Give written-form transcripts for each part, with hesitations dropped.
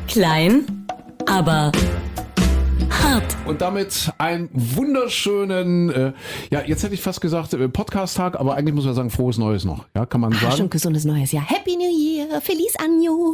Klein, aber hart. Und damit einen wunderschönen, jetzt hätte ich fast gesagt Podcast-Tag, aber eigentlich muss man sagen, frohes Neues noch. Ja, kann man sagen. Schon gesundes Neues Jahr. Happy New Year, Feliz Año.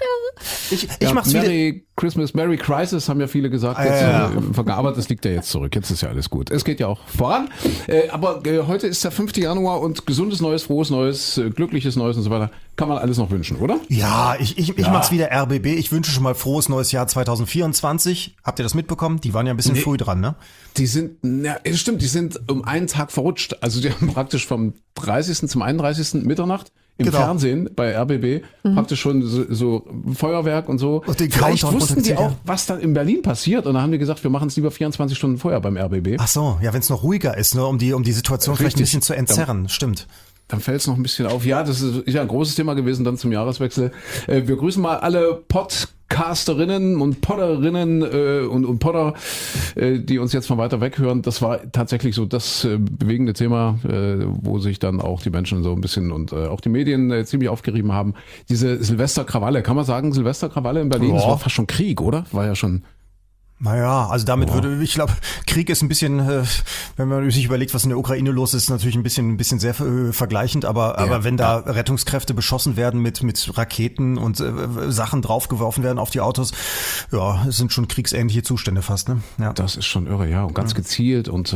Ich mach's Merry Christmas, Merry Crisis, haben ja viele gesagt. Aber das liegt ja jetzt zurück. Jetzt ist ja alles gut. Es geht ja auch voran. Aber heute ist der 5. Januar und gesundes Neues, frohes Neues, glückliches Neues und so weiter. Kann man alles noch wünschen, oder? Ja, ich mach's wieder RBB. Ich wünsche schon mal frohes neues Jahr 2024. Habt ihr das mitbekommen? Die waren ja ein bisschen früh dran, ne? Die sind, stimmt, die sind um einen Tag verrutscht. Also die haben praktisch vom 30. zum 31. Mitternacht im Fernsehen bei RBB praktisch schon so Feuerwerk und so. Und den Vielleicht Countdown wussten die potenziell, auch, was dann in Berlin passiert. Und dann haben die gesagt, wir machen es lieber 24 Stunden vorher beim RBB. Ach so, ja, wenn es noch ruhiger ist, ne, um die Situation vielleicht ein bisschen zu entzerren. Stimmt. Dann fällt es noch ein bisschen auf. Ja, das ist ja ein großes Thema gewesen dann zum Jahreswechsel. Wir grüßen mal alle Podcasterinnen und Podderinnen und Podder, die uns jetzt von weiter weg hören. Das war tatsächlich so das bewegende Thema, wo sich dann auch die Menschen so ein bisschen und auch die Medien ziemlich aufgerieben haben. Diese Silvesterkrawalle, kann man sagen, Silvesterkrawalle in Berlin, das war fast schon Krieg, oder? War ja schon... Naja, also damit ich glaube, Krieg ist ein bisschen, wenn man sich überlegt, was in der Ukraine los ist, natürlich ein bisschen sehr vergleichend, aber wenn da Rettungskräfte beschossen werden mit Raketen und Sachen draufgeworfen werden auf die Autos, ja, es sind schon kriegsähnliche Zustände fast, ne? Ja. Das ist schon irre, ja, und ganz gezielt und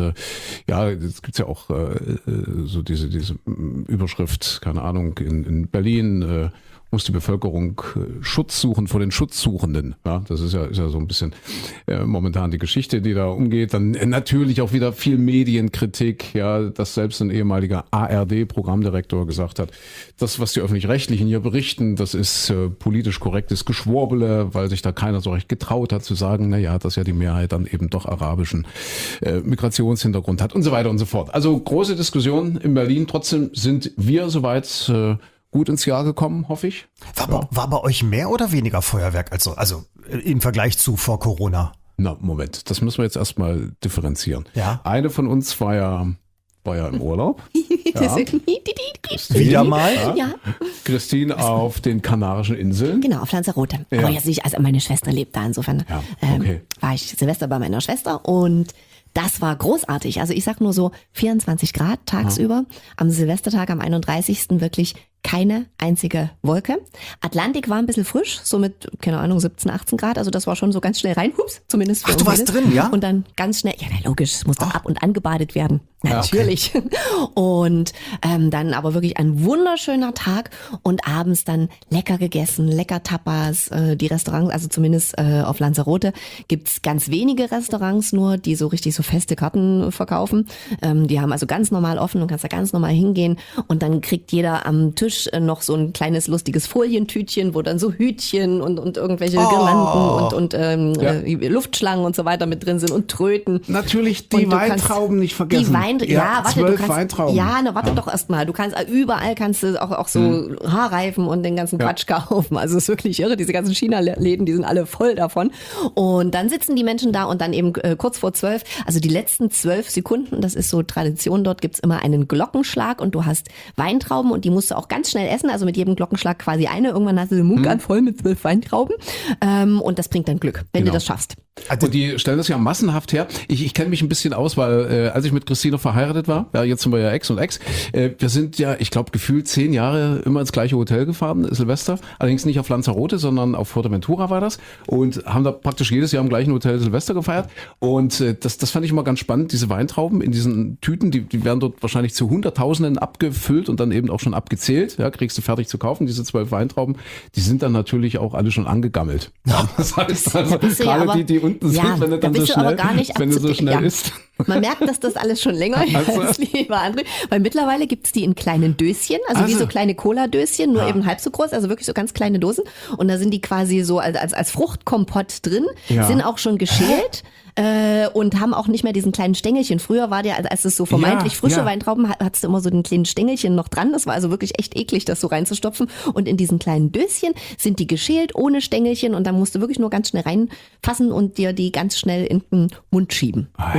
es gibt ja auch so diese Überschrift, keine Ahnung, in Berlin muss die Bevölkerung Schutz suchen vor den Schutzsuchenden. Ja, das ist ja so ein bisschen momentan die Geschichte, die da umgeht. Dann natürlich auch wieder viel Medienkritik, ja, dass selbst ein ehemaliger ARD-Programmdirektor gesagt hat, das, was die Öffentlich-Rechtlichen hier berichten, das ist politisch korrektes Geschwurbele, weil sich da keiner so recht getraut hat zu sagen, dass ja die Mehrheit dann eben doch arabischen Migrationshintergrund hat und so weiter und so fort. Also große Diskussion in Berlin. Trotzdem sind wir soweit gut ins Jahr gekommen, hoffe ich. War bei euch mehr oder weniger Feuerwerk also im Vergleich zu vor Corona? Na, Moment, das müssen wir jetzt erstmal differenzieren. Ja. Eine von uns war ja im Urlaub. Wieder mal? Ja. Christine auf den Kanarischen Inseln. Genau, auf Lanzarote. Ja. Aber jetzt nicht, also meine Schwester lebt da, insofern war ich Silvester bei meiner Schwester und das war großartig. Also ich sag nur so 24 Grad tagsüber. Am Silvestertag, am 31. wirklich keine einzige Wolke. Atlantik war ein bisschen frisch, so mit, keine Ahnung, 17, 18 Grad. Also das war schon so ganz schnell rein. Hups, zumindest für Ach, du warst drin, ja? Und dann ganz schnell, ja, na logisch, es muss doch ab und angebadet werden. Natürlich. Ja, okay. Und dann aber wirklich ein wunderschöner Tag und abends dann lecker gegessen, lecker Tapas. Die Restaurants, also zumindest auf Lanzarote, gibt's ganz wenige Restaurants nur, die so richtig so feste Karten verkaufen. Die haben also ganz normal offen und kannst da ganz normal hingehen und dann kriegt jeder am Tisch noch so ein kleines lustiges Folientütchen, wo dann so Hütchen und irgendwelche Girlanden und Luftschlangen und so weiter mit drin sind und Tröten. Natürlich die Weintrauben nicht vergessen. Warte, 12 Weintrauben. Ja, warte doch erstmal. Du kannst überall auch so Haarreifen und den ganzen Quatsch kaufen. Also es ist wirklich irre, diese ganzen China-Läden, die sind alle voll davon. Und dann sitzen die Menschen da und dann eben kurz vor 12, also die letzten 12 Sekunden, das ist so Tradition, dort gibt's immer einen Glockenschlag und du hast Weintrauben und die musst du auch ganz schnell essen, also mit jedem Glockenschlag quasi eine. Irgendwann hast du den Mund ganz voll mit 12 Weintrauben und das bringt dann Glück, wenn du das schaffst. Und die stellen das ja massenhaft her. Ich kenne mich ein bisschen aus, weil als ich mit Christine verheiratet war, jetzt sind wir ja Ex und Ex, wir sind ja, ich glaube, gefühlt 10 Jahre immer ins gleiche Hotel gefahren, Silvester. Allerdings nicht auf Lanzarote, sondern auf Fuerteventura war das. Und haben da praktisch jedes Jahr im gleichen Hotel Silvester gefeiert. Und das fand ich immer ganz spannend, diese Weintrauben in diesen Tüten, die werden dort wahrscheinlich zu Hunderttausenden abgefüllt und dann eben auch schon abgezählt. Ja, kriegst du fertig zu kaufen, diese 12 Weintrauben. Die sind dann natürlich auch alle schon angegammelt. Ja, das heißt also, gerade die unten sind, wenn du dann so schnell isst. Man merkt, dass das alles schon länger ist, lieber André, weil mittlerweile gibt's die in kleinen Döschen, also wie so kleine Cola-Döschen, nur eben halb so groß, also wirklich so ganz kleine Dosen. Und da sind die quasi so als Fruchtkompott drin, sind auch schon geschält. Und haben auch nicht mehr diesen kleinen Stängelchen. Früher war der, als es so vermeintlich frische Weintrauben, hattest du immer so den kleinen Stängelchen noch dran. Das war also wirklich echt eklig, das so reinzustopfen. Und in diesen kleinen Döschen sind die geschält, ohne Stängelchen. Und dann musst du wirklich nur ganz schnell reinfassen und dir die ganz schnell in den Mund schieben. Und es bringt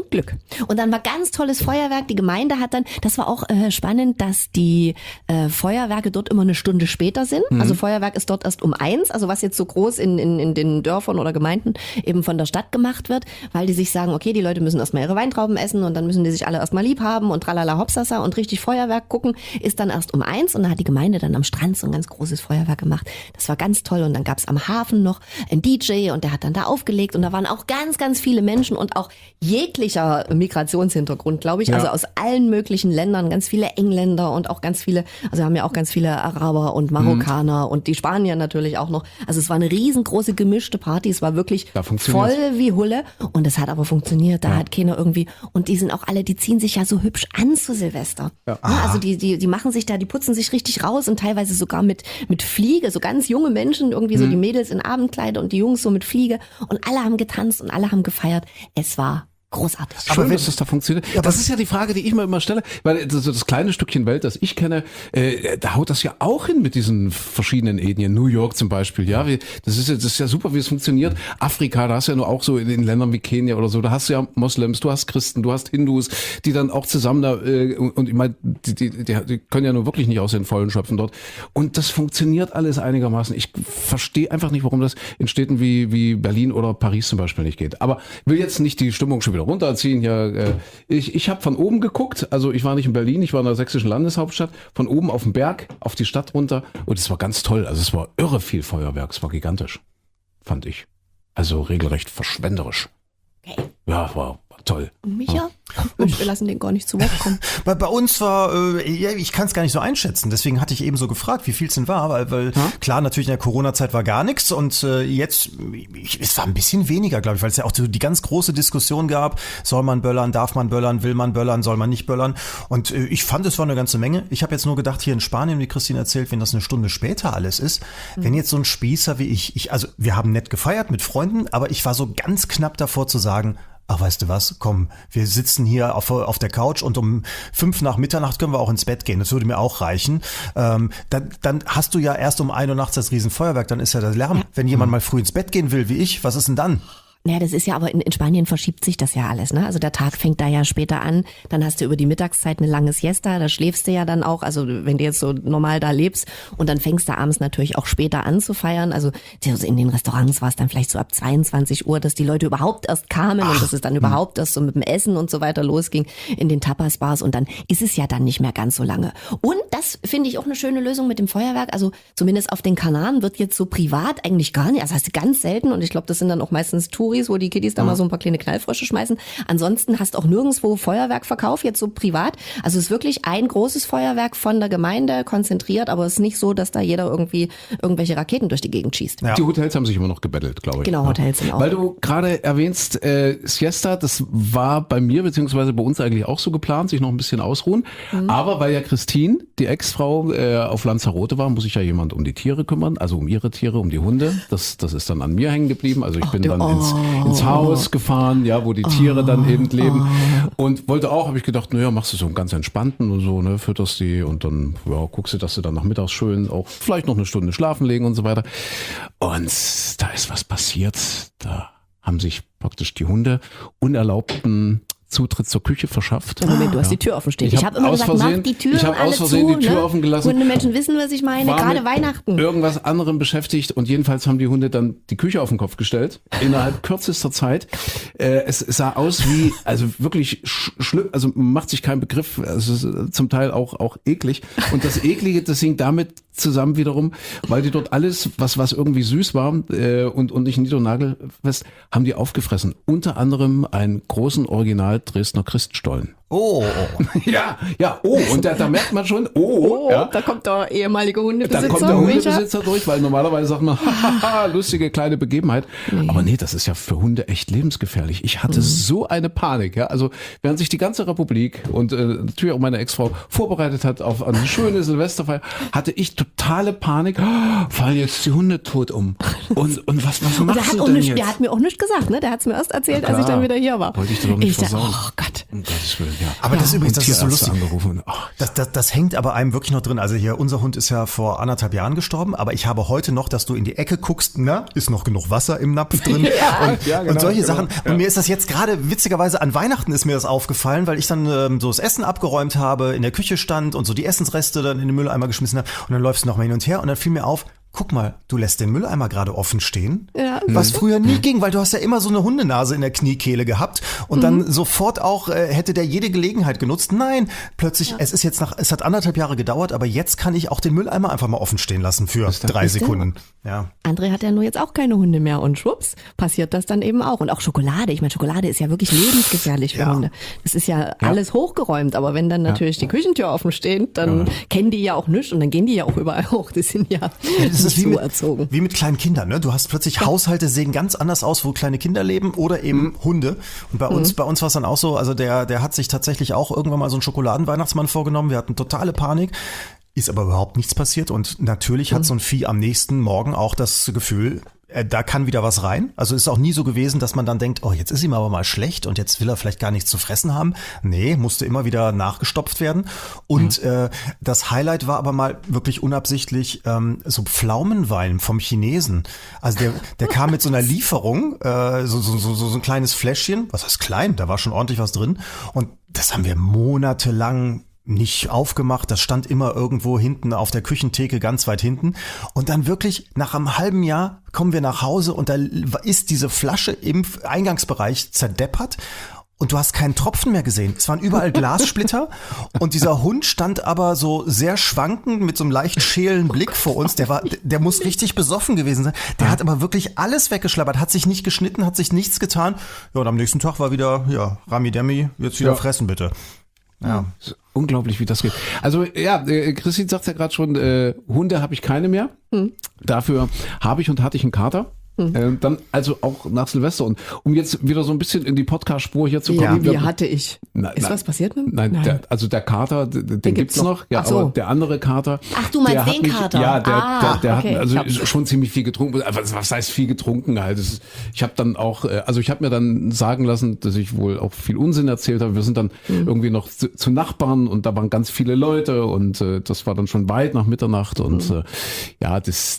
bringt Glück. Und dann war ganz tolles Feuerwerk. Die Gemeinde hat dann, das war auch spannend, dass die Feuerwerke dort immer eine Stunde später sind. Also Feuerwerk ist dort erst um 1, also was jetzt so groß in den Dörfern oder Gemeinden eben von der Stadt gemacht wird, weil die sich sagen, okay, die Leute müssen erstmal ihre Weintrauben essen und dann müssen die sich alle erstmal lieb haben und tralala hopsasa und richtig Feuerwerk gucken, ist dann erst um 1 und da hat die Gemeinde dann am Strand so ein ganz großes Feuerwerk gemacht. Das war ganz toll und dann gab's am Hafen noch einen DJ und der hat dann da aufgelegt und da waren auch ganz, ganz viele Menschen und auch jeglicher Migrationshintergrund, glaube ich, Ja. also aus allen möglichen Ländern, ganz viele Engländer und auch ganz viele, also wir haben ja auch ganz viele Araber und Marokkaner und die Spanier natürlich auch noch. Also es war eine riesengroße gemischte Party, es war wirklich Da funktioniert's. voll wie Hulle und es hat aber funktioniert, da hat keiner irgendwie, und die sind auch alle, die ziehen sich ja so hübsch an zu Silvester. Ja, also die machen sich da, die putzen sich richtig raus und teilweise sogar mit Fliege, so ganz junge Menschen, irgendwie so die Mädels in Abendkleider und die Jungs so mit Fliege und alle haben getanzt und alle haben gefeiert. Es war großartig. Schön, dass das da funktioniert. Das ist ja die Frage, die ich mir immer stelle, weil das kleine Stückchen Welt, das ich kenne, da haut das ja auch hin mit diesen verschiedenen Ethnien. New York zum Beispiel, ja, das ist ja super, wie es funktioniert. Afrika, da hast du ja nur auch so in Ländern wie Kenia oder so, da hast du ja Moslems, du hast Christen, du hast Hindus, die dann auch zusammen da, und ich meine, die können ja nur wirklich nicht aus den Vollen schöpfen dort. Und das funktioniert alles einigermaßen. Ich verstehe einfach nicht, warum das in Städten wie Berlin oder Paris zum Beispiel nicht geht. Aber will jetzt nicht die Stimmung schon wieder runterziehen. Ja, ich habe von oben geguckt, also ich war nicht in Berlin, ich war in der sächsischen Landeshauptstadt, von oben auf den Berg, auf die Stadt runter und es war ganz toll. Also es war irre viel Feuerwerk, es war gigantisch, fand ich. Also regelrecht verschwenderisch. Okay. Ja, war toll. Micha? Mensch, wir lassen den gar nicht zu Wort kommen. Bei uns war, ich kann es gar nicht so einschätzen, deswegen hatte ich eben so gefragt, wie viel es denn war, weil klar, natürlich in der Corona-Zeit war gar nichts und jetzt, es war ein bisschen weniger, glaube ich, weil es ja auch so die ganz große Diskussion gab, soll man böllern, darf man böllern, will man böllern, soll man nicht böllern und ich fand, es war eine ganze Menge. Ich habe jetzt nur gedacht, hier in Spanien, wie Christine erzählt, wenn das eine Stunde später alles ist, wenn jetzt so ein Spießer wie also wir haben nett gefeiert mit Freunden, aber ich war so ganz knapp davor zu sagen, ach, weißt du was, komm, wir sitzen hier auf der Couch und um 5 nach Mitternacht können wir auch ins Bett gehen. Das würde mir auch reichen. Dann hast du ja erst um 1 Uhr nachts das Riesenfeuerwerk, dann ist ja der Lärm. Wenn jemand mal früh ins Bett gehen will, wie ich, was ist denn dann? Naja, das ist ja aber in Spanien verschiebt sich das ja alles, ne? Also der Tag fängt da ja später an, dann hast du über die Mittagszeit eine lange Siesta, da schläfst du ja dann auch, also wenn du jetzt so normal da lebst und dann fängst du abends natürlich auch später an zu feiern, also in den Restaurants war es dann vielleicht so ab 22 Uhr, dass die Leute überhaupt erst kamen und dass es dann überhaupt erst so mit dem Essen und so weiter losging in den Tapas-Bars und dann ist es ja dann nicht mehr ganz so lange. Und das finde ich auch eine schöne Lösung mit dem Feuerwerk, also zumindest auf den Kanaren wird jetzt so privat eigentlich gar nicht, also hast du ganz selten und ich glaube, das sind dann auch meistens Touris, wo die Kiddies da mal so ein paar kleine Knallfrösche schmeißen. Ansonsten hast auch nirgendwo Feuerwerkverkauf, jetzt so privat. Also es ist wirklich ein großes Feuerwerk von der Gemeinde konzentriert, aber es ist nicht so, dass da jeder irgendwie irgendwelche Raketen durch die Gegend schießt. Ja. Die Hotels haben sich immer noch gebettelt, glaube ich. Genau, Hotels sind auch. Weil du gerade erwähnst, Siesta, das war bei mir beziehungsweise bei uns eigentlich auch so geplant, sich noch ein bisschen ausruhen. Aber weil ja Christine, die Ex-Frau, auf Lanzarote war, muss sich ja jemand um die Tiere kümmern, also um ihre Tiere, um die Hunde. Das ist dann an mir hängen geblieben. Also ich bin dann ins Haus gefahren, ja, wo die Tiere dann eben leben. Und habe ich gedacht, naja, machst du so einen ganz entspannten und so, ne, fütterst die und dann guckst du, dass sie dann nachmittags schön auch vielleicht noch eine Stunde schlafen legen und so weiter. Und da ist was passiert. Da haben sich praktisch die Hunde unerlaubten Zutritt zur Küche verschafft. Moment, du hast die Tür offen stehen. Ich habe immer gesagt, mach die Tür ich habe aus Versehen die Tür offen gelassen. Hundemenschen wissen, was ich meine, War gerade mit Weihnachten. Irgendwas anderem beschäftigt und jedenfalls haben die Hunde dann die Küche auf den Kopf gestellt, innerhalb kürzester Zeit. Es sah aus wie, also wirklich schlimm, also man macht sich keinen Begriff, also es ist zum Teil auch eklig. Und das Eklige, das hing damit zusammen wiederum, weil die dort alles, was irgendwie süß war und nicht nied- und nagelfest, haben die aufgefressen. Unter anderem einen großen Original Dresdner Christstollen. Oh. Ja, und da merkt man schon, ja. Da kommt der ehemalige Hundebesitzer. Da kommt der Hundebesitzer durch, weil normalerweise sagt man, haha, lustige kleine Begebenheit. Aber nee, das ist ja für Hunde echt lebensgefährlich. Ich hatte so eine Panik, ja. Also während sich die ganze Republik und natürlich auch meine Ex-Frau vorbereitet hat auf eine schöne Silvesterfeier, hatte ich totale Panik. Fallen jetzt die Hunde tot um. Und was machst du denn jetzt? Der hat mir auch nichts gesagt, ne? Der hat es mir erst erzählt, als ich dann wieder hier war. Wollte ich dir doch nicht versauen. Oh Gott. Um Gottes Willen. Aber das übrigens, Und das ist so Tierärzte lustig. angerufen. Ach, Das hängt aber einem wirklich noch drin. Also hier, unser Hund ist ja vor 1,5 Jahren gestorben, aber ich habe heute noch, dass du in die Ecke guckst, na, ist noch genug Wasser im Napf drin und solche Sachen. Und mir ist das jetzt gerade, witzigerweise an Weihnachten ist mir das aufgefallen, weil ich dann so das Essen abgeräumt habe, in der Küche stand und so die Essensreste dann in den Mülleimer geschmissen habe und dann läufst du nochmal hin und her und dann fiel mir auf, guck mal, du lässt den Mülleimer gerade offen stehen, was früher nie ging, weil du hast ja immer so eine Hundenase in der Kniekehle gehabt und dann sofort auch hätte der jede Gelegenheit genutzt. Nein, plötzlich, es hat 1,5 Jahre gedauert, aber jetzt kann ich auch den Mülleimer einfach mal offen stehen lassen für 3 Sekunden. Ja. André hat ja nur jetzt auch keine Hunde mehr und schwupps, passiert das dann eben auch. Und auch Schokolade. Ich meine, Schokolade ist ja wirklich lebensgefährlich für Hunde. Das ist ja alles hochgeräumt, aber wenn dann natürlich die Küchentür offen steht, dann kennen die ja auch nichts und dann gehen die ja auch überall hoch. Das sind ja Das ist so erzogen. wie mit kleinen Kindern, ne? Du hast plötzlich Haushalte sehen ganz anders aus, wo kleine Kinder leben oder eben Hunde. Und bei uns war es dann auch so, also der hat sich tatsächlich auch irgendwann mal so einen Schokoladenweihnachtsmann vorgenommen. Wir hatten totale Panik. Ist aber überhaupt nichts passiert und natürlich hat so ein Vieh am nächsten Morgen auch das Gefühl, da kann wieder was rein. Also ist auch nie so gewesen, dass man dann denkt, oh, jetzt ist ihm aber mal schlecht und jetzt will er vielleicht gar nichts zu fressen haben. Nee, musste immer wieder nachgestopft werden. Und das Highlight war aber mal wirklich unabsichtlich so Pflaumenwein vom Chinesen. Also der kam mit so einer Lieferung, so ein kleines Fläschchen. Was heißt klein? Da war schon ordentlich was drin. Und das haben wir monatelang nicht aufgemacht, das stand immer irgendwo hinten auf der Küchentheke, ganz weit hinten. Und dann wirklich nach einem halben Jahr kommen wir nach Hause und da ist diese Flasche im Eingangsbereich zerdeppert. Und du hast keinen Tropfen mehr gesehen. Es waren überall Glassplitter und dieser Hund stand aber so sehr schwankend mit so einem leicht schälen Blick vor uns. Der muss richtig besoffen gewesen sein. Der hat aber wirklich alles weggeschlabbert, hat sich nicht geschnitten, hat sich nichts getan. Ja, und am nächsten Tag war wieder, Rami Demi, jetzt wieder fressen bitte. Ja. Unglaublich, wie das geht. Also Christine sagt ja gerade schon, Hunde habe ich keine mehr. Dafür habe ich und hatte ich einen Kater. Dann also auch nach Silvester. Und um jetzt wieder so ein bisschen in die Podcast-Spur hier zu kommen. Ja, wie hatte ich? Ist was passiert mit dem? Nein. Der Kater, den gibt's noch. Ja, so. aber der andere Kater. Ach, du meinst den Kater? Ja, der okay. hat also schon ziemlich viel getrunken. Was heißt viel getrunken halt? Ich habe dann auch, ich habe mir dann sagen lassen, dass ich wohl auch viel Unsinn erzählt habe. Wir sind dann irgendwie noch zu Nachbarn und da waren ganz viele Leute und das war dann schon weit nach Mitternacht und das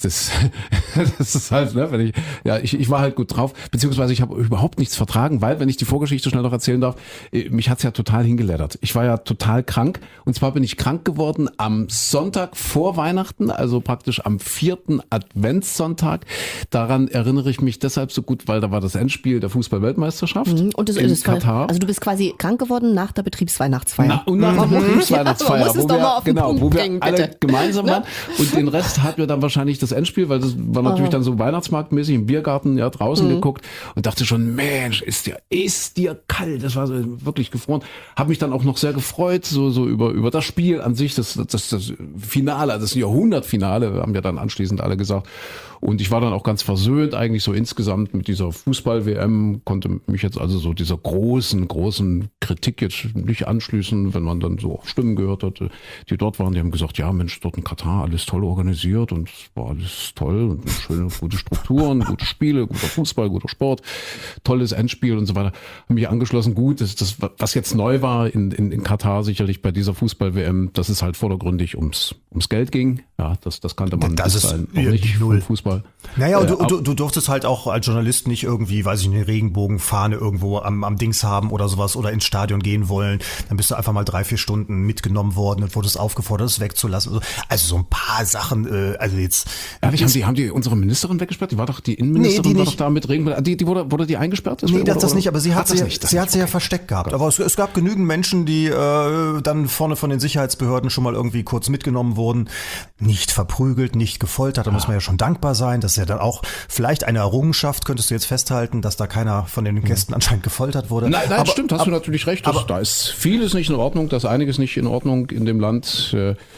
ist halt, ne, wenn ich war halt gut drauf, beziehungsweise ich habe überhaupt nichts vertragen, weil, wenn ich die Vorgeschichte schnell noch erzählen darf, mich hat's ja total hingeleddert. Ich war ja total krank und zwar bin ich krank geworden am Sonntag vor Weihnachten, also praktisch am 4. Adventssonntag. Daran erinnere ich mich deshalb so gut, weil da war das Endspiel der Fußball-Weltmeisterschaft und das in ist Katar. Also du bist quasi krank geworden nach der Betriebsweihnachtsfeier. Und nach der Betriebsweihnachtsfeier, man muss es doch mal auf den Punkt wo wir bringen, alle bitte. gemeinsam waren. Und den Rest hatten wir dann wahrscheinlich das Endspiel, weil das war natürlich dann so weihnachtsmarktmäßig im Biergarten draußen geguckt und dachte schon, Mensch, ist dir kalt. Das war so wirklich gefroren. Habe mich dann auch noch sehr gefreut, so über das Spiel an sich, das Finale, das Jahrhundertfinale, haben ja dann anschließend alle gesagt. Und ich war dann auch ganz versöhnt eigentlich so insgesamt mit dieser Fußball-WM, konnte mich jetzt also so dieser großen Kritik jetzt nicht anschließen, wenn man dann so auch Stimmen gehört hatte, die dort waren, die haben gesagt, ja Mensch, dort in Katar, alles toll organisiert und es war alles toll und schöne, gute Strukturen, gute Spiele, guter Fußball, guter Sport, tolles Endspiel und so weiter. Haben mich angeschlossen, gut, das was jetzt neu war in Katar sicherlich bei dieser Fußball-WM, dass es halt vordergründig ums Geld ging. Ja, das kannte man das ist auch nicht vom Fußball. Naja, und du durftest halt auch als Journalist nicht irgendwie, weiß ich nicht, eine Regenbogenfahne irgendwo am Dings haben oder sowas oder ins Stadion gehen wollen. Dann bist du einfach mal 3-4 Stunden mitgenommen worden und wurdest aufgefordert, es wegzulassen. Also so ein paar Sachen, also jetzt. Ehrlich, haben die unsere Ministerin weggesperrt? Die war doch, die Innenministerin war doch da mit Regenbogen. Die wurde die eingesperrt? Nee, das nicht, aber sie hat sie ja versteckt gehabt. Aber es gab genügend Menschen, die dann vorne von den Sicherheitsbehörden schon mal irgendwie kurz mitgenommen wurden. Nicht verprügelt, nicht gefoltert, da muss man ja schon dankbar sein. Das ist ja dann auch vielleicht eine Errungenschaft, könntest du jetzt festhalten, dass da keiner von den Gästen anscheinend gefoltert wurde. Nein, stimmt, hast du natürlich recht. Da ist vieles nicht in Ordnung, da ist einiges nicht in Ordnung in dem Land.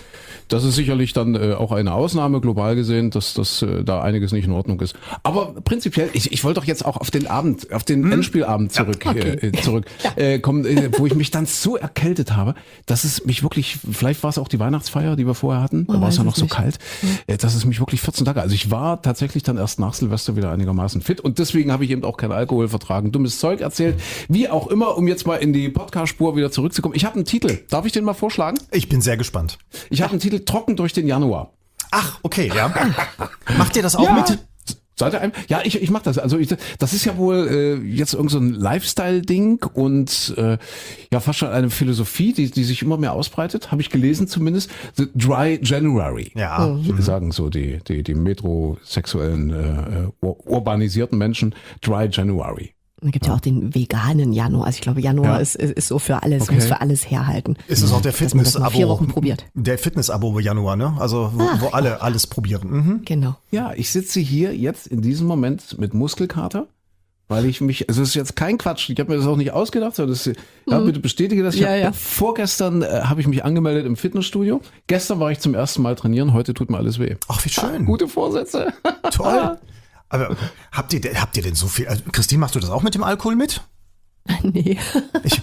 das ist sicherlich dann auch eine Ausnahme, global gesehen, dass da einiges nicht in Ordnung ist. Aber prinzipiell, ich wollte doch jetzt auch auf den Abend, auf den Endspielabend zurückkommen, wo ich mich dann so erkältet habe, dass es mich wirklich, vielleicht war es auch die Weihnachtsfeier, die wir vorher hatten, da war es ja noch so kalt, dass es mich wirklich 14 Tage, also ich war tatsächlich dann erst nach Silvester wieder einigermaßen fit und deswegen habe ich eben auch keinen Alkohol vertragen, dummes Zeug erzählt, wie auch immer, um jetzt mal in die Podcast-Spur wieder zurückzukommen. Ich habe einen Titel, darf ich den mal vorschlagen? Ich bin sehr gespannt. Ich habe einen Titel, Trocken durch den Januar. Ach, okay, ja. Macht ihr das auch mit? Seid ihr ja, ich mach das. Also das ist ja wohl jetzt irgend so ein Lifestyle-Ding und ja fast schon eine Philosophie, die sich immer mehr ausbreitet, habe ich gelesen zumindest. The Dry January. Ja. Sagen so die metrosexuellen urbanisierten Menschen, Dry January. Da gibt ja auch den veganen Januar. Also ich glaube, Januar ist so für alles, muss für alles herhalten. Ist es auch der Dass man das mal Fitness-Abo? 4 Wochen probiert. Der Fitness-Abo Januar, ne? Also wo alle alles probieren. Mhm. Genau. Ja, ich sitze hier jetzt in diesem Moment mit Muskelkater, weil ich mich, also es ist jetzt kein Quatsch, ich habe mir das auch nicht ausgedacht, sondern das, ja, bitte bestätige das. Vorgestern habe ich mich angemeldet im Fitnessstudio. Gestern war ich zum ersten Mal trainieren, heute tut mir alles weh. Ach, wie schön. Gute Vorsätze. Toll. Aber habt ihr denn so viel? Also Christine, machst du das auch mit dem Alkohol mit? Nee. Ich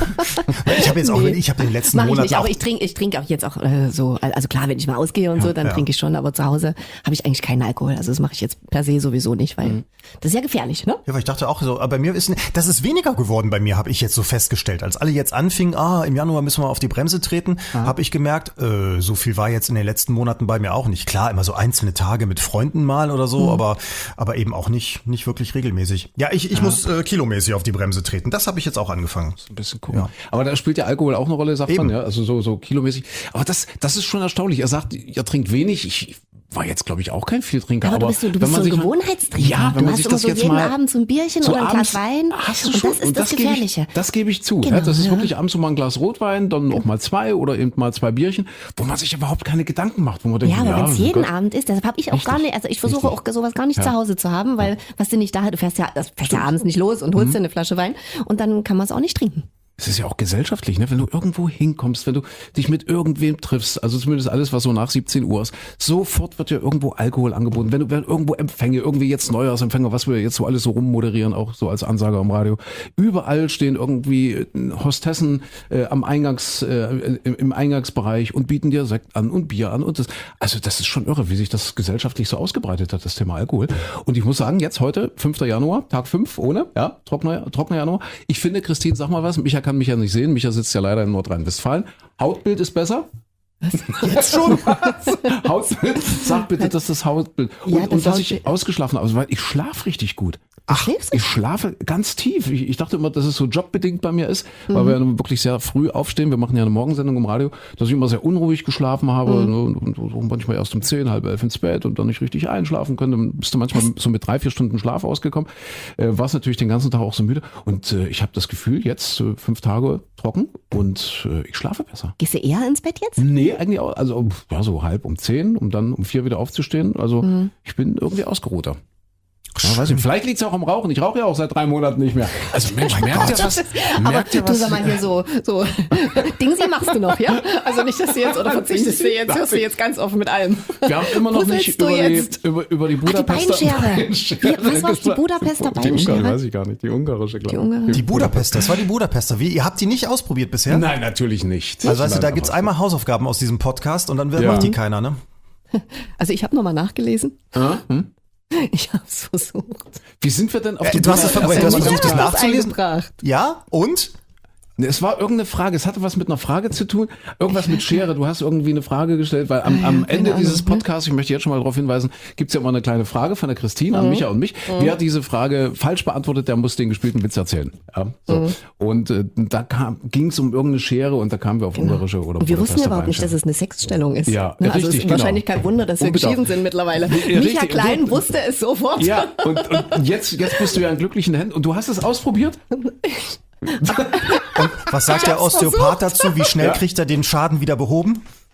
habe jetzt auch, ich habe in den letzten Mach ich Monaten nicht, aber auch, ich trinke auch jetzt auch so, also klar, wenn ich mal ausgehe und so, dann trinke ich schon, aber zu Hause habe ich eigentlich keinen Alkohol. Also das mache ich jetzt per se sowieso nicht, weil das ist ja gefährlich, ne? Ja, weil ich dachte auch so, aber bei mir das ist weniger geworden bei mir, habe ich jetzt so festgestellt. Als alle jetzt anfingen, im Januar müssen wir auf die Bremse treten, habe ich gemerkt, so viel war jetzt in den letzten Monaten bei mir auch nicht. Klar, immer so einzelne Tage mit Freunden mal oder so, aber eben auch nicht wirklich regelmäßig. Ja, ich muss kilomäßig auf die Bremse treten. Das habe ich jetzt auch angefangen. Ein bisschen gucken. Ja. Aber da spielt ja Alkohol auch eine Rolle, sagt man, ja, also so kilomäßig. Aber das ist schon erstaunlich. Er sagt, ihr trinkt wenig. Ich war jetzt, glaube ich, auch kein Vieltrinker. Ja, aber du bist so ein Gewohnheitstrinker. Ja, wenn du man hast sich immer das so jetzt jeden mal Abend so ein Bierchen so oder ein abends, Glas Wein. Hast du und schon, das ist das Gefährliche. Das gebe ich zu. Genau, Das ist wirklich abends so mal ein Glas Rotwein, dann auch mal 2 oder eben mal 2 Bierchen, wo man sich überhaupt keine Gedanken macht. Wo man denkt, Ja, aber wenn es jeden Gott. Abend ist, deshalb habe ich auch gar nicht, also ich versuche auch sowas gar nicht zu Hause zu haben, weil was du nicht da hast, du fährst ja abends nicht los und holst dir eine Flasche Wein und dann kann man es auch nicht trinken. Es ist ja auch gesellschaftlich, ne? Wenn du irgendwo hinkommst, wenn du dich mit irgendwem triffst, also zumindest alles, was so nach 17 Uhr ist, sofort wird ja irgendwo Alkohol angeboten. Wenn irgendwo Empfänge, irgendwie jetzt Neujahrsempfänge, was wir jetzt so alles so rummoderieren, auch so als Ansager im Radio, überall stehen irgendwie Hostessen im Eingangsbereich und bieten dir Sekt an und Bier an und das. Also das ist schon irre, wie sich das gesellschaftlich so ausgebreitet hat, das Thema Alkohol. Und ich muss sagen, jetzt heute, 5. Januar, Tag 5 ohne, ja, trockener Januar. Ich finde, Christine, sag mal was, Micha kann mich ja nicht sehen. Micha sitzt ja leider in Nordrhein-Westfalen. Hautbild ist besser. Jetzt schon? Hautbild? Sag bitte, dass das Hautbild. Und dass ich ausgeschlafen habe, weil ich schlafe richtig gut. Ach, ich schlafe ganz tief. Ich dachte immer, dass es so jobbedingt bei mir ist, weil wir ja wirklich sehr früh aufstehen. Wir machen ja eine Morgensendung im Radio, dass ich immer sehr unruhig geschlafen habe und so manchmal erst um 10, halb 11 ins Bett und dann nicht richtig einschlafen können. Dann bist du manchmal so mit 3-4 Stunden Schlaf ausgekommen. Warst natürlich den ganzen Tag auch so müde. Und ich habe das Gefühl, jetzt 5 Tage trocken und ich schlafe besser. Gehst du eher ins Bett jetzt? Nee, eigentlich auch. Also ja, so halb um 10, um dann um 4 wieder aufzustehen. Also ich bin irgendwie ausgeruhter. Ja, weiß nicht, vielleicht liegt es auch am Rauchen. Ich rauche ja auch seit 3 Monaten nicht mehr. Also Mensch, merkt ihr was? Aber du sag mal hier so Dingsi machst du noch, ja? Also nicht, dass du jetzt, oder verzichtest du jetzt, hörst du jetzt ganz offen mit allem. Wir haben immer noch nicht über die Budapester Beinschere. Was war die Budapester Beinschere? Die weiß ich gar nicht, die ungarische, glaube ich. Die Budapester, das war die Budapester. Ihr habt die nicht ausprobiert bisher? Nein, natürlich nicht. Also weißt du, da gibt's einmal Hausaufgaben aus diesem Podcast und dann macht die keiner, ne? Also ich habe nochmal nachgelesen. Ich habe es versucht. Wie sind wir denn auf die Du hast versucht, das nachzulesen? Eingebracht. Ja, und? Es war irgendeine Frage, es hatte was mit einer Frage zu tun, irgendwas mit Schere, du hast irgendwie eine Frage gestellt, weil am Ende dieses Podcasts, ich möchte jetzt schon mal darauf hinweisen, gibt's ja immer eine kleine Frage von der Christine an Micha und mich. Wer diese Frage falsch beantwortet, der muss den gespielten Witz erzählen. Ja, so. Und da ging's um irgendeine Schere und da kamen wir auf ungarische oder und wir wussten ja überhaupt nicht, dass es eine Sexstellung ist. Ja, ne? Also richtig, es ist wahrscheinlich kein Wunder, dass wir geschieden sind mittlerweile. Micha Klein wusste es sofort. Ja, und jetzt bist du ja in glücklichen Händen und du hast es ausprobiert? Und was sagt der Osteopath dazu? Wie schnell kriegt er den Schaden wieder behoben?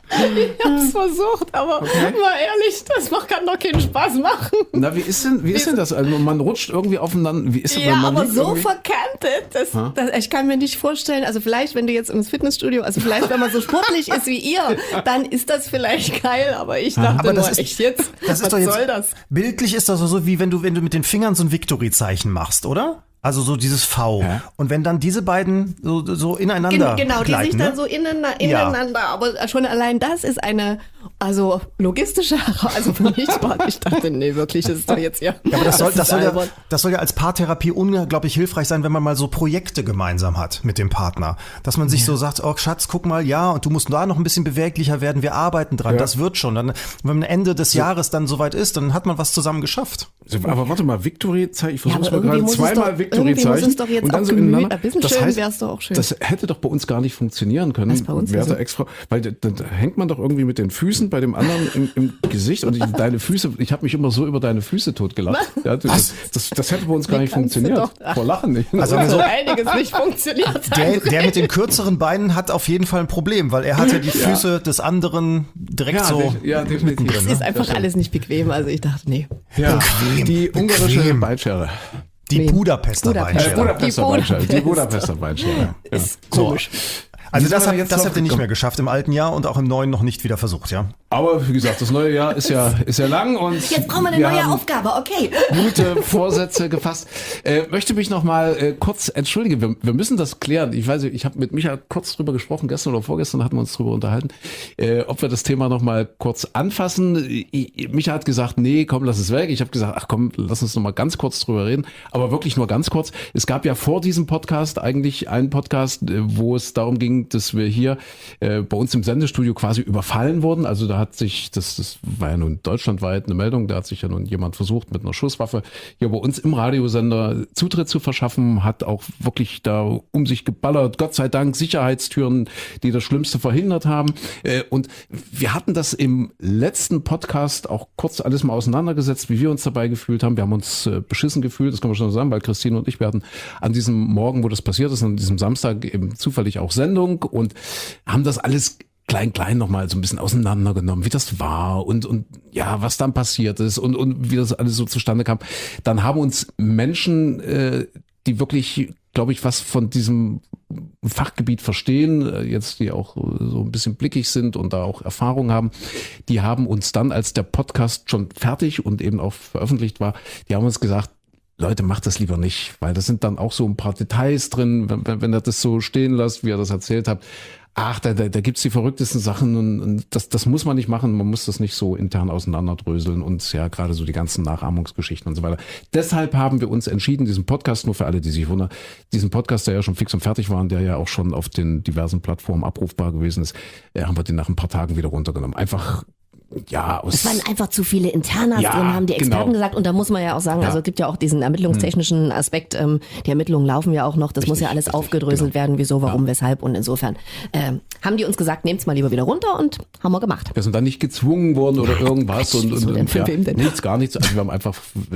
Ich hab's versucht, aber mal ehrlich, kann doch keinen Spaß machen. Na, wie ist denn das? Also man rutscht irgendwie aufeinander. Wie ist das, Ja, wenn man aber liegt so irgendwie? verkantet, ich kann mir nicht vorstellen, also vielleicht, wenn du jetzt ins Fitnessstudio, also vielleicht, wenn man so sportlich ist wie ihr, dann ist das vielleicht geil, aber ich dachte Aber das nur, ist- echt jetzt, Das ist was doch jetzt, soll das? bildlich ist das so, wie wenn du mit den Fingern so ein Victory-Zeichen machst, oder? Also so dieses V. Ja. Und wenn dann diese beiden so ineinander Genau, die sich gleiten, dann ne? so ineinander, aber schon allein das ist eine, also logistische, also für mich war, ich dachte, nee, wirklich, das ist doch jetzt ja. Ja, aber das ist soll albern. ja als Paartherapie unglaublich hilfreich sein, wenn man mal so Projekte gemeinsam hat mit dem Partner. Dass man sich so sagt, oh Schatz, guck mal, ja, und du musst da noch ein bisschen beweglicher werden, wir arbeiten dran, Ja. das wird schon. Dann, wenn am Ende des Jahres dann soweit ist, dann hat man was zusammen geschafft. Aber warte mal, Victory-Zeichen, ich Ja, versuche es aber mal gerade, irgendwie muss es zweimal doch- irgendwie muss Victory-Zeichen es doch jetzt und dann auch so gemütlich- ineinander. ein bisschen schön wär's doch auch schön. Das hätte doch bei uns gar nicht funktionieren können. Was bei uns? Werte Also- Ex-Frau, weil da hängt man doch irgendwie mit den Füßen bei dem anderen im Gesicht und deine Füße, ich habe mich immer so über deine Füße totgelacht. Ja, das hätte bei uns gar nicht kannst du funktioniert. doch- ach. Vor Lachen nicht. Also Also so- einiges nicht funktioniert. Der mit den kürzeren Beinen hat auf jeden Fall ein Problem, weil er hat ja die Füße des anderen direkt so. definitiv. mittendrin, ne? ist einfach alles nicht bequem, also ich dachte, nee. Ja, Bequem, die ungarische bequem. Beinschere. Die Budapester Budapest. Weinschere. Budapester Die Beinschere. Die Budapest. Budapester Beinschere. Ja. Ist komisch. Also Wie sind das wir habt jetzt das drauf habt ihr nicht gekommen? mehr geschafft im alten Jahr und auch im neuen noch nicht wieder versucht, ja? Aber wie gesagt, das neue Jahr ist ja lang und Jetzt brauchen wir eine neue haben Aufgabe, okay. gute Vorsätze gefasst. Möchte mich noch mal kurz entschuldigen. Wir müssen das klären. Ich weiß nicht, ich habe mit Micha kurz drüber gesprochen, gestern oder vorgestern hatten wir uns drüber unterhalten, ob wir das Thema noch mal kurz anfassen. Micha hat gesagt, nee, komm, lass es weg. Ich habe gesagt, ach komm, lass uns noch mal ganz kurz drüber reden. Aber wirklich nur ganz kurz. Es gab ja vor diesem Podcast eigentlich einen Podcast, wo es darum ging, dass wir hier bei uns im Sendestudio quasi überfallen wurden. Also da hat sich, das war ja nun deutschlandweit eine Meldung, da hat sich ja nun jemand versucht, mit einer Schusswaffe hier bei uns im Radiosender Zutritt zu verschaffen, hat auch wirklich da um sich geballert. Gott sei Dank Sicherheitstüren, die das Schlimmste verhindert haben. Und wir hatten das im letzten Podcast auch kurz alles mal auseinandergesetzt, wie wir uns dabei gefühlt haben. Wir haben uns beschissen gefühlt, das kann man schon sagen, weil Christine und ich, wir hatten an diesem Morgen, wo das passiert ist, an diesem Samstag eben zufällig auch Sendung und haben das alles klein nochmal so ein bisschen auseinandergenommen, wie das war und ja, was dann passiert ist und wie das alles so zustande kam. Dann haben uns Menschen, die wirklich, glaube ich, was von diesem Fachgebiet verstehen, jetzt die auch so ein bisschen blickig sind und da auch Erfahrung haben, die haben uns dann, als der Podcast schon fertig und eben auch veröffentlicht war, die haben uns gesagt, Leute, macht das lieber nicht, weil das sind dann auch so ein paar Details drin, wenn ihr das so stehen lasst, wie ihr das erzählt habt. Ach, da gibt's die verrücktesten Sachen und das muss man nicht machen. Man muss das nicht so intern auseinanderdröseln und ja, gerade so die ganzen Nachahmungsgeschichten und so weiter. Deshalb haben wir uns entschieden, diesen Podcast, nur für alle, die sich wundern, diesen Podcast, der ja schon fix und fertig war und der ja auch schon auf den diversen Plattformen abrufbar gewesen ist, haben wir den nach ein paar Tagen wieder runtergenommen. Einfach, ja, aus... Es waren einfach zu viele Internas Ja, drin, haben die Experten genau. gesagt. Und da muss man ja auch sagen, Ja. also es gibt ja auch diesen ermittlungstechnischen Aspekt. Die Ermittlungen laufen ja auch noch. Das muss ja alles richtig, aufgedröselt genau. werden, wieso, warum, weshalb. Und insofern haben die uns gesagt, nehmt's mal lieber wieder runter und haben wir gemacht. Wir sind dann nicht gezwungen worden oder irgendwas Quatsch, wieso denn? Für wem denn? Nichts, gar nichts. Also wir haben einfach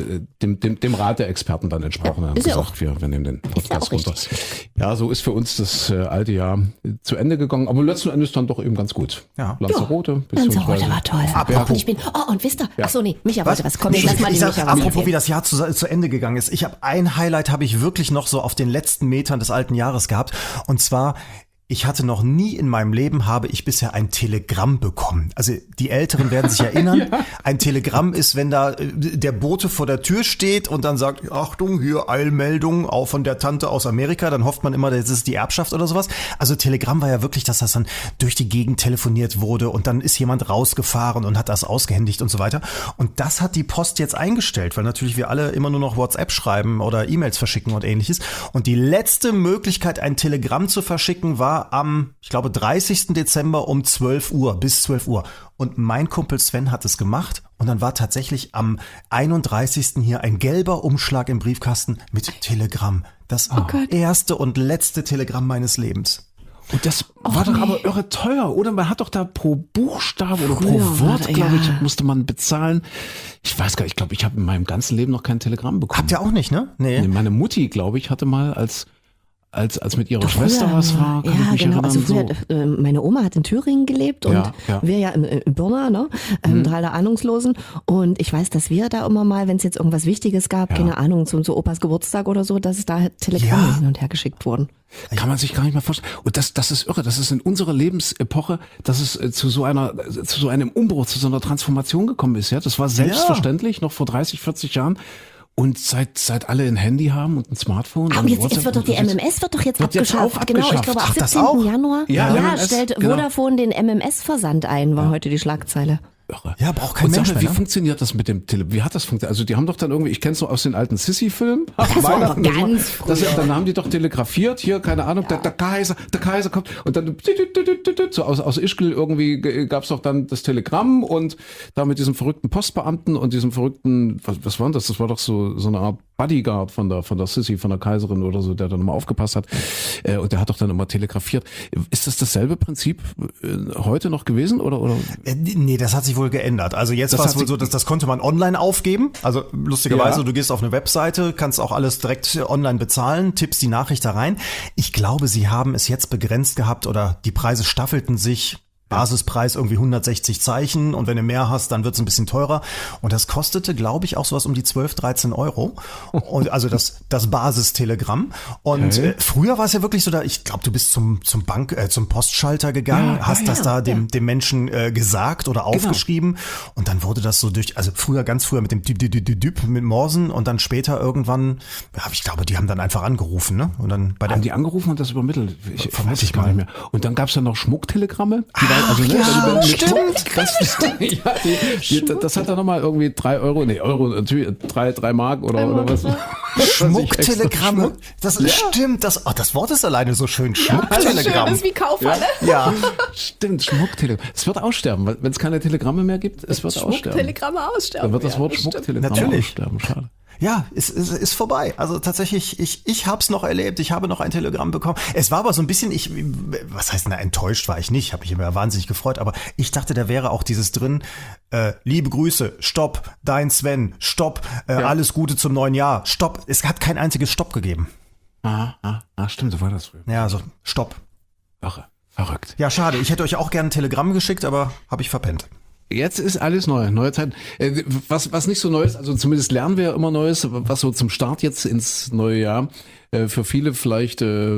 dem Rat der Experten dann entsprochen. Haben ist ja gesagt, wir nehmen den Podcast auch runter. richtig. Ja, so ist für uns das alte Jahr zu Ende gegangen, aber letzten Endes dann doch eben ganz gut. Ja. Lanzarote, Lanzarote war toll. Apropos. Und ich bin, und wisst ihr, ach so, nee, Micha wollte was. Komm, ich lass mal die Ich sag, Micha was apropos, erzählen. wie das Jahr zu Ende gegangen ist. Ich habe ein Highlight, habe ich wirklich noch so auf den letzten Metern des alten Jahres gehabt. Und zwar, ich hatte noch nie in meinem Leben, habe ich bisher ein Telegramm bekommen. Also die Älteren werden sich erinnern. Ein Telegramm ist, wenn da der Bote vor der Tür steht und dann sagt, Achtung, hier Eilmeldung, auch von der Tante aus Amerika. Dann hofft man immer, das ist die Erbschaft oder sowas. Also Telegramm war ja wirklich, dass das dann durch die Gegend telefoniert wurde und dann ist jemand rausgefahren und hat das ausgehändigt und so weiter. Und das hat die Post jetzt eingestellt, weil natürlich wir alle immer nur noch WhatsApp schreiben oder E-Mails verschicken und ähnliches. Und die letzte Möglichkeit, ein Telegramm zu verschicken, war am, ich glaube, 30. Dezember um 12 Uhr, bis 12 Uhr. Und mein Kumpel Sven hat es gemacht und dann war tatsächlich am 31. hier ein gelber Umschlag im Briefkasten mit Telegramm. Das erste und letzte Telegramm meines Lebens. Und das war doch aber irre teuer, oder? Man hat doch da pro Buchstabe oder Früher pro war Wort, das, glaube ich, ja. musste man bezahlen. Ich weiß gar nicht, ich glaube, ich habe in meinem ganzen Leben noch kein Telegramm bekommen. Habt ihr auch nicht, ne? Nee. Nee, meine Mutti, glaube ich, hatte mal als als mit ihrer Schwester was war, kann ich mich erinnern. Also früher, meine Oma hat in Thüringen gelebt und wir ja in Birna, ne? Tal der Ahnungslosen. Und ich weiß, dass wir da immer mal, wenn es jetzt irgendwas Wichtiges gab, keine Ahnung, zu Opas Geburtstag oder so, dass es da Telegramme hin und her geschickt wurden. Kann man sich gar nicht mehr vorstellen. Und das ist irre. Das ist in unserer Lebensepoche, dass es zu so einem Umbruch, zu so einer Transformation gekommen ist. Ja, das war selbstverständlich noch vor 30, 40 Jahren. Und seit alle ein Handy haben und ein Smartphone. Aber jetzt wird doch die MMS abgeschafft. Genau, ich glaube ab 17. Januar stellt Vodafone den MMS-Versand ein, war heute die Schlagzeile. Ja, braucht kein Mensch mehr. Wie funktioniert das mit dem Telefon? Wie hat das funktioniert? Also die haben doch dann irgendwie, ich kenne es noch aus den alten Sissy-Filmen. Das war doch ganz früher. Dann haben die doch telegrafiert, hier, keine Ahnung, der Kaiser kommt und dann so aus Ischgl irgendwie gab's doch dann das Telegramm und da mit diesem verrückten Postbeamten und diesem verrückten, was war denn das? Das war doch so eine Art Bodyguard von der Sissy, von der Kaiserin oder so, der dann immer aufgepasst hat. Und der hat doch dann immer telegrafiert. Ist das dasselbe Prinzip heute noch gewesen oder? Nee, das hat sich wohl geändert. Also jetzt war es wohl so, dass das konnte man online aufgeben. Also lustigerweise, du gehst auf eine Webseite, kannst auch alles direkt online bezahlen, tippst die Nachricht da rein. Ich glaube, sie haben es jetzt begrenzt gehabt oder die Preise staffelten sich. Basispreis irgendwie 160 Zeichen und wenn du mehr hast, dann wird's ein bisschen teurer. Und das kostete, glaube ich, auch sowas um die 12, 13 Euro. Und also das Basistelegramm. Und früher war es ja wirklich so, ich glaube, du bist zum Postschalter gegangen, hast das da dem Menschen gesagt oder aufgeschrieben. Und dann wurde das so ganz früher mit dem Düp mit Morsen und dann später irgendwann, ich glaube, die haben dann einfach angerufen, ne? Und dann haben die angerufen und das übermittelt? Weiß ich gar nicht mehr. Und dann gab's ja noch Schmucktelegramme. Stimmt. Das hat dann nochmal irgendwie 3 Mark oder was. Schmucktelegramme. Das stimmt. Das Wort ist alleine so schön. Schmucktelegramm. Das ist wie Kaufhalle. Ja. Stimmt, Schmucktelegramm. Es wird aussterben, wenn es keine Telegramme mehr gibt. Es wird aussterben. Schmucktelegramme aussterben. Dann wird das Wort Schmucktelegramm aussterben. Schade. Ja, ist vorbei. Also tatsächlich, ich hab's noch erlebt. Ich habe noch ein Telegramm bekommen. Es war aber so ein bisschen, was heißt denn, enttäuscht war ich nicht. Habe mich immer wahnsinnig gefreut. Aber ich dachte, da wäre auch dieses drin, liebe Grüße, Stopp, dein Sven, Stopp, alles Gute zum neuen Jahr, Stopp. Es hat kein einziges Stopp gegeben. Stimmt, so war das früher. Ja, also Stopp. Verrückt. Ja, schade. Ich hätte euch auch gerne ein Telegramm geschickt, aber habe ich verpennt. Jetzt ist alles neu, neue Zeiten. Was nicht so neu ist, also zumindest lernen wir ja immer Neues, was so zum Start jetzt ins neue Jahr für viele vielleicht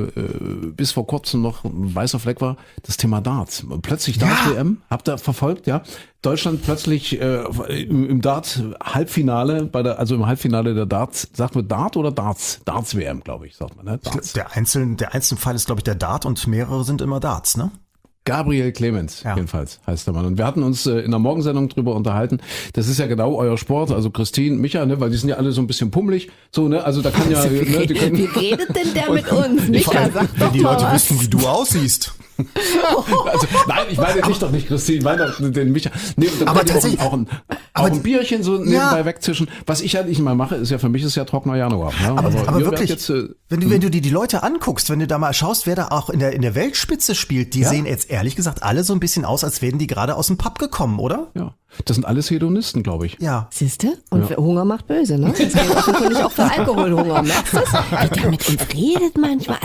bis vor kurzem noch ein weißer Fleck war, das Thema Darts. Plötzlich Darts-WM, habt ihr verfolgt, ja? Deutschland plötzlich im Dart-Halbfinale, im Halbfinale der Darts, sagt man Dart oder Darts? Darts-WM, glaube ich, sagt man, ne? Darts. Der einzelne Fall ist, glaube ich, der Dart und mehrere sind immer Darts, ne? Gabriel Clemens, jedenfalls heißt der Mann. Und wir hatten uns in der Morgensendung drüber unterhalten. Das ist ja genau euer Sport, also Christine, Micha, ne, weil die sind ja alle so ein bisschen pummelig. So, ne, also da kann ja, wie redet denn der mit uns? Micha, sag doch wenn die mal Leute was. wissen, wie du aussiehst. Also, nein, ich meine dich doch nicht, Christine, ich meine doch den Micha. Nee, und dann aber kann tatsächlich, auch ein Bierchen so nebenbei wegzischen. Was ich ja nicht mal mache, ist ja für mich ist ja trockener Januar. Ne? Aber wirklich, jetzt, wenn du dir die Leute anguckst, wenn du da mal schaust, wer da auch in der Weltspitze spielt, die sehen jetzt ehrlich gesagt alle so ein bisschen aus, als wären die gerade aus dem Pub gekommen, oder? Ja, das sind alles Hedonisten, glaube ich. Ja. Siehste? Und Hunger macht böse, ne? Das gilt offenkundig auch für Alkoholhunger. Merkst du das? Wie der mit uns redet manchmal,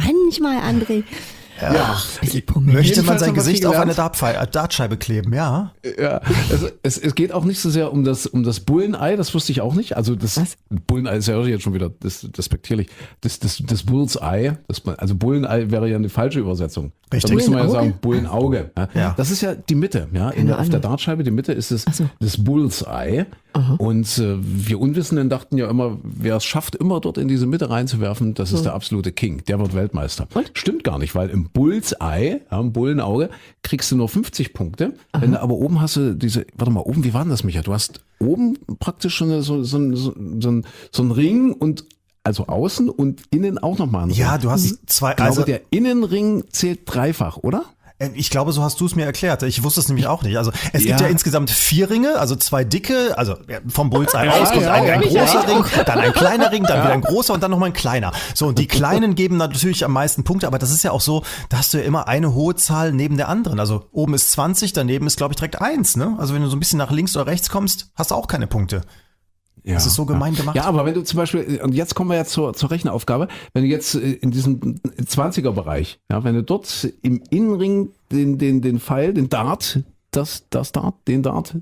André. Ja, möchte man sein Gesicht auf eine Dartscheibe kleben, ja. Ja, also es geht auch nicht so sehr um das Bullenei, das wusste ich auch nicht. Also das Bullenei ist ja jetzt schon wieder despektierlich. Das Bullseye, also Bullenei wäre ja eine falsche Übersetzung. Richtig. Da müsste man ja sagen Bullenauge. Ja. Das ist ja die Mitte, ja. Auf der Dartscheibe, die Mitte ist das Bullseye. Und wir Unwissenden dachten ja immer, wer es schafft, immer dort in diese Mitte reinzuwerfen, das ist der absolute King, der wird Weltmeister. Und? Stimmt gar nicht, weil im Bullseye, im Bullenauge, kriegst du nur 50 Punkte. Wenn du aber oben hast du oben, wie war denn das, Micha? Du hast oben praktisch schon so ein Ring und also außen und innen auch nochmal einen Ring. Ja, du hast zwei. Ich glaube, der Innenring zählt dreifach, oder? Ich glaube, so hast du es mir erklärt. Ich wusste es nämlich auch nicht. Also es gibt ja insgesamt 4 Ringe, also 2 dicke, also vom Bullseye aus kommt ein großer Ring, dann ein kleiner Ring, dann wieder ein großer und dann nochmal ein kleiner. So, und die kleinen geben natürlich am meisten Punkte, aber das ist ja auch so, da hast du ja immer eine hohe Zahl neben der anderen. Also oben ist 20, daneben ist, glaube ich, direkt 1, ne? Also wenn du so ein bisschen nach links oder rechts kommst, hast du auch keine Punkte. Das ist so gemein gemacht. Ja, aber wenn du zum Beispiel, und jetzt kommen wir ja zur Rechenaufgabe, wenn du jetzt in diesem 20er-Bereich, ja, wenn du dort im Innenring den Pfeil, den Dart, die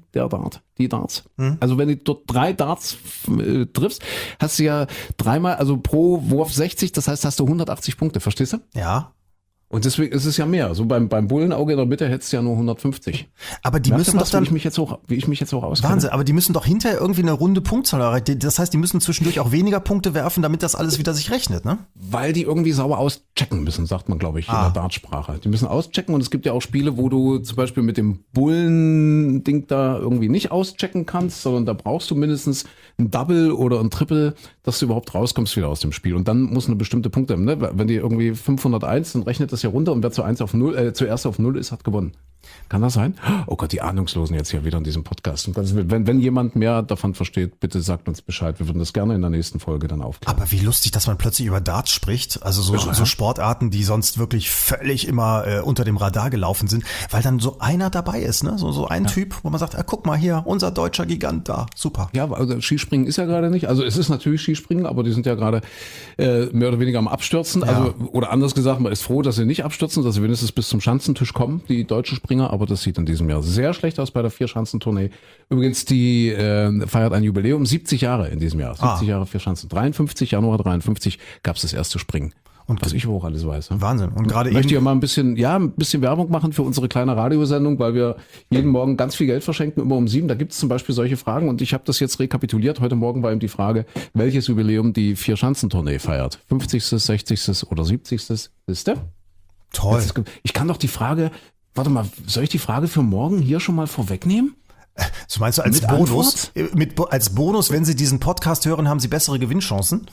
Darts. Also wenn du dort 3 Darts triffst, hast du ja dreimal, also pro Wurf 60, das heißt, hast du 180 Punkte, verstehst du? Ja. Und deswegen ist es ja mehr. So beim Bullenauge in der Mitte hättest du ja nur 150. Aber die müssen doch dann, wie ich mich jetzt auch auskenne. Wahnsinn, aber die müssen doch hinterher irgendwie eine runde Punktzahl erreichen. Das heißt, die müssen zwischendurch auch weniger Punkte werfen, damit das alles wieder sich rechnet, ne? Weil die irgendwie sauber auschecken müssen, sagt man, glaube ich, in der Dartsprache. Die müssen auschecken und es gibt ja auch Spiele, wo du zum Beispiel mit dem Bullen-Ding da irgendwie nicht auschecken kannst, sondern da brauchst du mindestens ein Double oder ein Triple, dass du überhaupt rauskommst wieder aus dem Spiel. Und dann muss eine bestimmte Punkte haben, ne? Wenn die irgendwie 501, dann rechnet das ja runter und wer zuerst auf 0 ist, hat gewonnen. Kann das sein? Oh Gott, die Ahnungslosen jetzt hier wieder in diesem Podcast. Und wenn jemand mehr davon versteht, bitte sagt uns Bescheid. Wir würden das gerne in der nächsten Folge dann aufklären. Aber wie lustig, dass man plötzlich über Darts spricht. Also so Sportarten, die sonst wirklich völlig immer unter dem Radar gelaufen sind, weil dann so einer dabei ist, ne? So ein Typ, wo man sagt, guck mal hier, unser deutscher Gigant da, super. Ja, also Skispringen ist ja gerade nicht. Also es ist natürlich Skispringen, aber die sind ja gerade mehr oder weniger am Abstürzen. Also oder anders gesagt, man ist froh, dass sie nicht abstürzen, dass sie wenigstens bis zum Schanzentisch kommen, die deutschen Springer. Aber das sieht in diesem Jahr sehr schlecht aus bei der Vierschanzentournee. Übrigens, die feiert ein Jubiläum, 70 Jahre in diesem Jahr. 70 Jahre Vierschanzen. 53, Januar 53 gab es das erste Springen. Und was ich auch alles weiß. Ne? Wahnsinn. Und gerade ich möchte ja mal ein bisschen Werbung machen für unsere kleine Radiosendung, weil wir jeden Morgen ganz viel Geld verschenken, immer um 7. Da gibt es zum Beispiel solche Fragen und ich habe das jetzt rekapituliert. Heute Morgen war eben die Frage, welches Jubiläum die Vierschanzentournee feiert. 50., 60. oder 70. Wisst ihr? Toll. Ich kann doch die Frage, warte mal, soll ich die Frage für morgen hier schon mal vorwegnehmen? So meinst du als Bonus? Als Bonus, wenn Sie diesen hören, haben Sie bessere Gewinnchancen?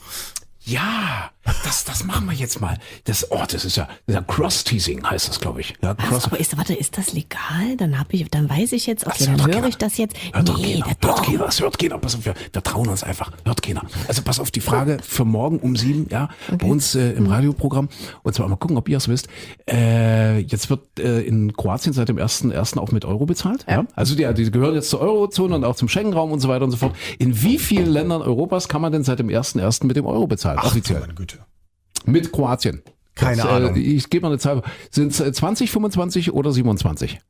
Ja, das machen wir jetzt mal. Das ist ja Cross-Teasing heißt das, glaube ich. Ja, aber ist das legal? Dann weiß ich jetzt, okay, dann höre ich das jetzt. Hört keiner. Pass auf, wir trauen uns einfach. Hört keiner. Also pass auf, die Frage für morgen um 7, ja, bei uns im Radioprogramm. Und zwar mal gucken, ob ihr es wisst. Jetzt wird in Kroatien seit dem 1.1. auch mit Euro bezahlt. Ja. Also die gehören jetzt zur Eurozone und auch zum Schengen-Raum und so weiter und so fort. In wie vielen Ländern Europas kann man denn seit dem 1.1. mit dem Euro bezahlen? Offiziell. Meine Güte. Mit Kroatien. Keine Ahnung. Ich gebe mal eine Zahl. Sind es 20, 25 oder 27?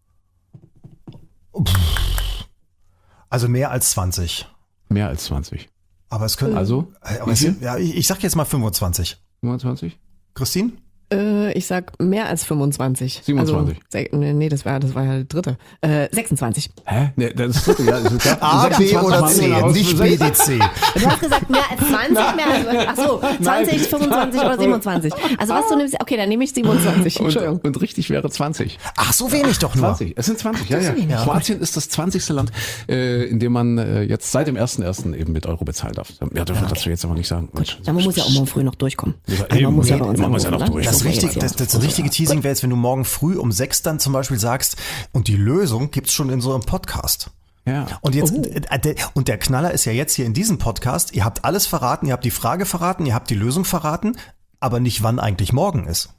Also mehr als 20. Mehr als 20. Aber es können. Ich sag jetzt mal 25. 25? Christine? Ich sag mehr als 25. 27. Also, nee, das war ja der dritte. 26. Hä? Nee, das ist dritte, ja. Ist klar. A, B oder C, nicht B, D, C. Du hast gesagt mehr als 20, 20, 25 oder 27. Also was du nimmst, okay, dann nehme ich 27. Entschuldigung. Und richtig wäre 20. Ach, so wenig doch nur. 20. Es sind 20, ja. Kroatien ist das 20. Land, in dem man jetzt seit dem 1.1. eben mit Euro bezahlen darf. Ja, dürfen wir dazu jetzt aber nicht sagen. Gut, man muss ja auch morgen früh noch durchkommen. Man muss ja noch durch. Das richtige Teasing wäre jetzt, wenn du morgen früh um 6 dann zum Beispiel sagst, und die Lösung gibt's schon in so einem Podcast. Ja. Und jetzt, und der Knaller ist ja jetzt hier in diesem Podcast, ihr habt alles verraten, ihr habt die Frage verraten, ihr habt die Lösung verraten, aber nicht wann eigentlich morgen ist.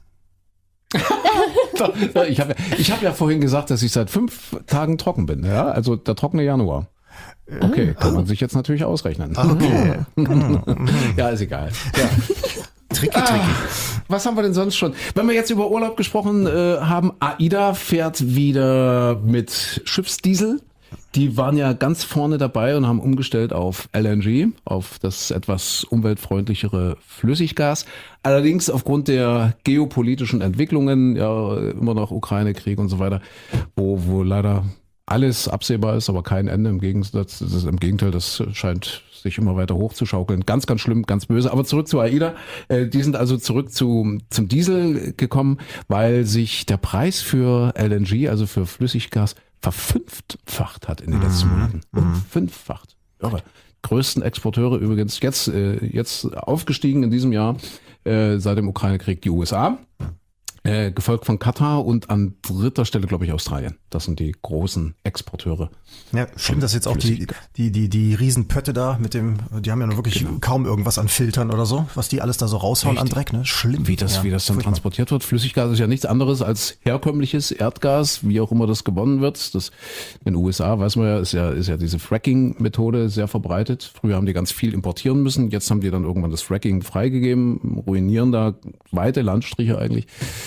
Ich hab ja vorhin gesagt, dass ich seit 5 Tagen trocken bin. Ja? Also der trockene Januar. Okay, kann man sich jetzt natürlich ausrechnen. Okay. Ja, ist egal. Ja. Tricky. Was haben wir denn sonst schon? Wenn wir jetzt über Urlaub gesprochen haben, AIDA fährt wieder mit Schiffsdiesel. Die waren ja ganz vorne dabei und haben umgestellt auf LNG, auf das etwas umweltfreundlichere Flüssiggas. Allerdings aufgrund der geopolitischen Entwicklungen, ja immer noch Ukraine-Krieg und so weiter, wo leider alles absehbar ist, aber kein Ende. Im Gegenteil, das scheint sich immer weiter hochzuschaukeln. Ganz, ganz schlimm, ganz böse. Aber zurück zu AIDA. Die sind also zurück zum Diesel gekommen, weil sich der Preis für LNG, also für Flüssiggas, verfünffacht hat in den letzten Monaten. Fünffacht. Irre. Größten Exporteure übrigens jetzt aufgestiegen in diesem Jahr seit dem Ukraine-Krieg die USA. gefolgt von Katar und an dritter Stelle, glaube ich, Australien. Das sind die großen Exporteure. Ja, stimmt, dass jetzt auch die Riesenpötte da die haben ja noch wirklich kaum irgendwas an Filtern oder so, was die alles da so raushauen an Dreck, ne? Schlimm. Wie das dann transportiert wird. Flüssiggas ist ja nichts anderes als herkömmliches Erdgas, wie auch immer das gewonnen wird. Das in den USA, weiß man ja, ist ja diese Fracking-Methode sehr verbreitet. Früher haben die ganz viel importieren müssen. Jetzt haben die dann irgendwann das Fracking freigegeben, ruinieren da weite Landstriche eigentlich.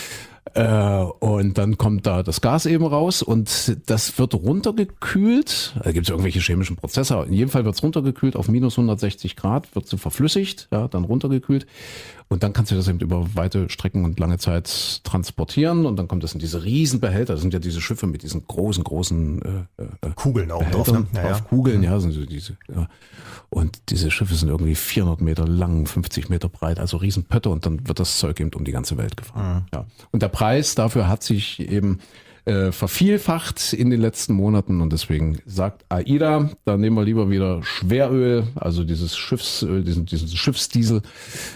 Und dann kommt da das Gas eben raus und das wird runtergekühlt. Da gibt es irgendwelche chemischen Prozesse. In jedem Fall wird es runtergekühlt auf minus 160 Grad, wird so verflüssigt, ja, dann runtergekühlt. Und dann kannst du das eben über weite Strecken und lange Zeit transportieren. Und dann kommt das in diese Riesenbehälter. Das sind ja diese Schiffe mit diesen großen Kugeln auch drauf, ne? Auf Kugeln, ja, sind so diese. Ja. Und diese Schiffe sind irgendwie 400 Meter lang, 50 Meter breit, also Riesenpötte. Und dann wird das Zeug eben um die ganze Welt gefahren. Ja. Und der Preis dafür hat sich eben vervielfacht in den letzten Monaten und deswegen sagt AIDA, da nehmen wir lieber wieder Schweröl, also dieses Schiffsöl, diesen Schiffsdiesel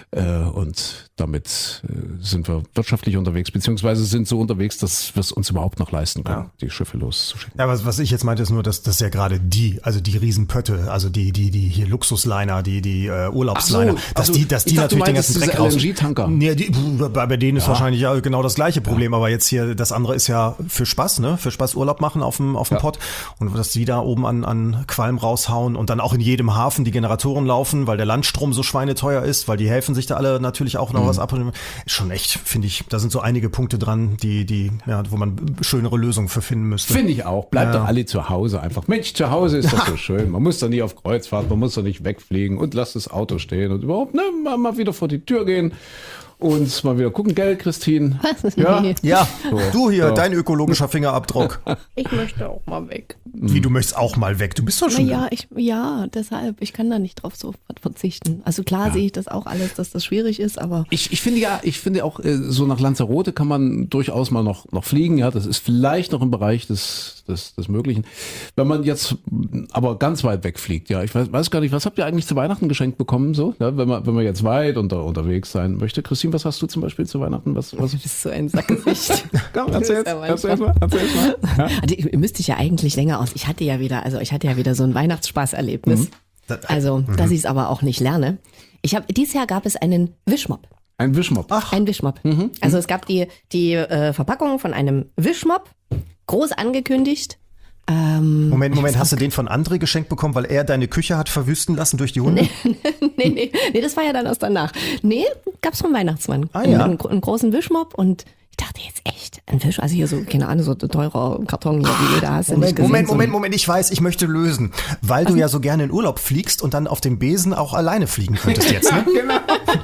und damit sind wir wirtschaftlich unterwegs, beziehungsweise sind so unterwegs, dass wir es uns überhaupt noch leisten können, die Schiffe loszuschicken. Ja, was ich jetzt meinte, ist nur, dass das ja gerade die Riesen-Pötte, also die hier Luxusliner, die Urlaubsliner, dass die natürlich den ganzen Dreck raus. LNG-Tanker. Nee, bei denen ist wahrscheinlich ja genau das gleiche Problem, aber jetzt hier, das andere ist ja für Spaß, ne? Für Spaß Urlaub machen auf dem Pott und dass die da oben an Qualm raushauen und dann auch in jedem Hafen die Generatoren laufen, weil der Landstrom so schweineteuer ist, weil die Häfen sich da alle natürlich auch noch was abholen. Ist schon echt, finde ich, da sind so einige Punkte dran, wo man schönere Lösungen für finden müsste. Finde ich auch. Bleibt doch alle zu Hause einfach. Mensch, zu Hause ist doch so schön. Man muss doch nie auf Kreuzfahrt, man muss doch nicht wegfliegen und lasst das Auto stehen und überhaupt mal wieder vor die Tür gehen. Und mal wieder gucken, gell, Christine? Ja, ja. So. Du hier, dein ökologischer Fingerabdruck. Ich möchte auch mal weg. Wie, du möchtest auch mal weg? Du bist doch schon... Ja, deshalb. Ich kann da nicht drauf so verzichten. Also klar sehe ich das auch alles, dass das schwierig ist, aber... Ich finde auch, so nach Lanzarote kann man durchaus mal noch fliegen. Ja, das ist vielleicht noch im Bereich des Möglichen. Wenn man jetzt aber ganz weit wegfliegt, ja, ich weiß gar nicht, was habt ihr eigentlich zu Weihnachten geschenkt bekommen, so? Ja, wenn man jetzt weit unterwegs sein möchte. Christine, was hast du zum Beispiel zu Weihnachten? Was? Das ist so ein Sackgesicht. Komm, erzähl's mal. Ja? Also, müsste ich ja eigentlich länger aus. Ich hatte ja wieder so ein Weihnachtsspaßerlebnis. Also, dass ich es aber auch nicht lerne. Dieses Jahr gab es einen Wischmopp. Ein Wischmopp? Ach. Ein Wischmopp. Also es gab die Verpackung von einem Wischmopp, groß angekündigt. Moment, hast du den von André geschenkt bekommen, weil er deine Küche hat verwüsten lassen durch die Hunde? Nee, das war ja dann erst danach. Nee, gab's vom Weihnachtsmann. Einen großen Wischmopp und ich dachte jetzt echt, ein Wisch, also hier so, keine Ahnung, so teurer Karton hier, wie jeder hast. Moment, ich weiß, ich möchte lösen. Weil du ja so gerne in Urlaub fliegst und dann auf dem Besen auch alleine fliegen könntest jetzt, ne? Genau.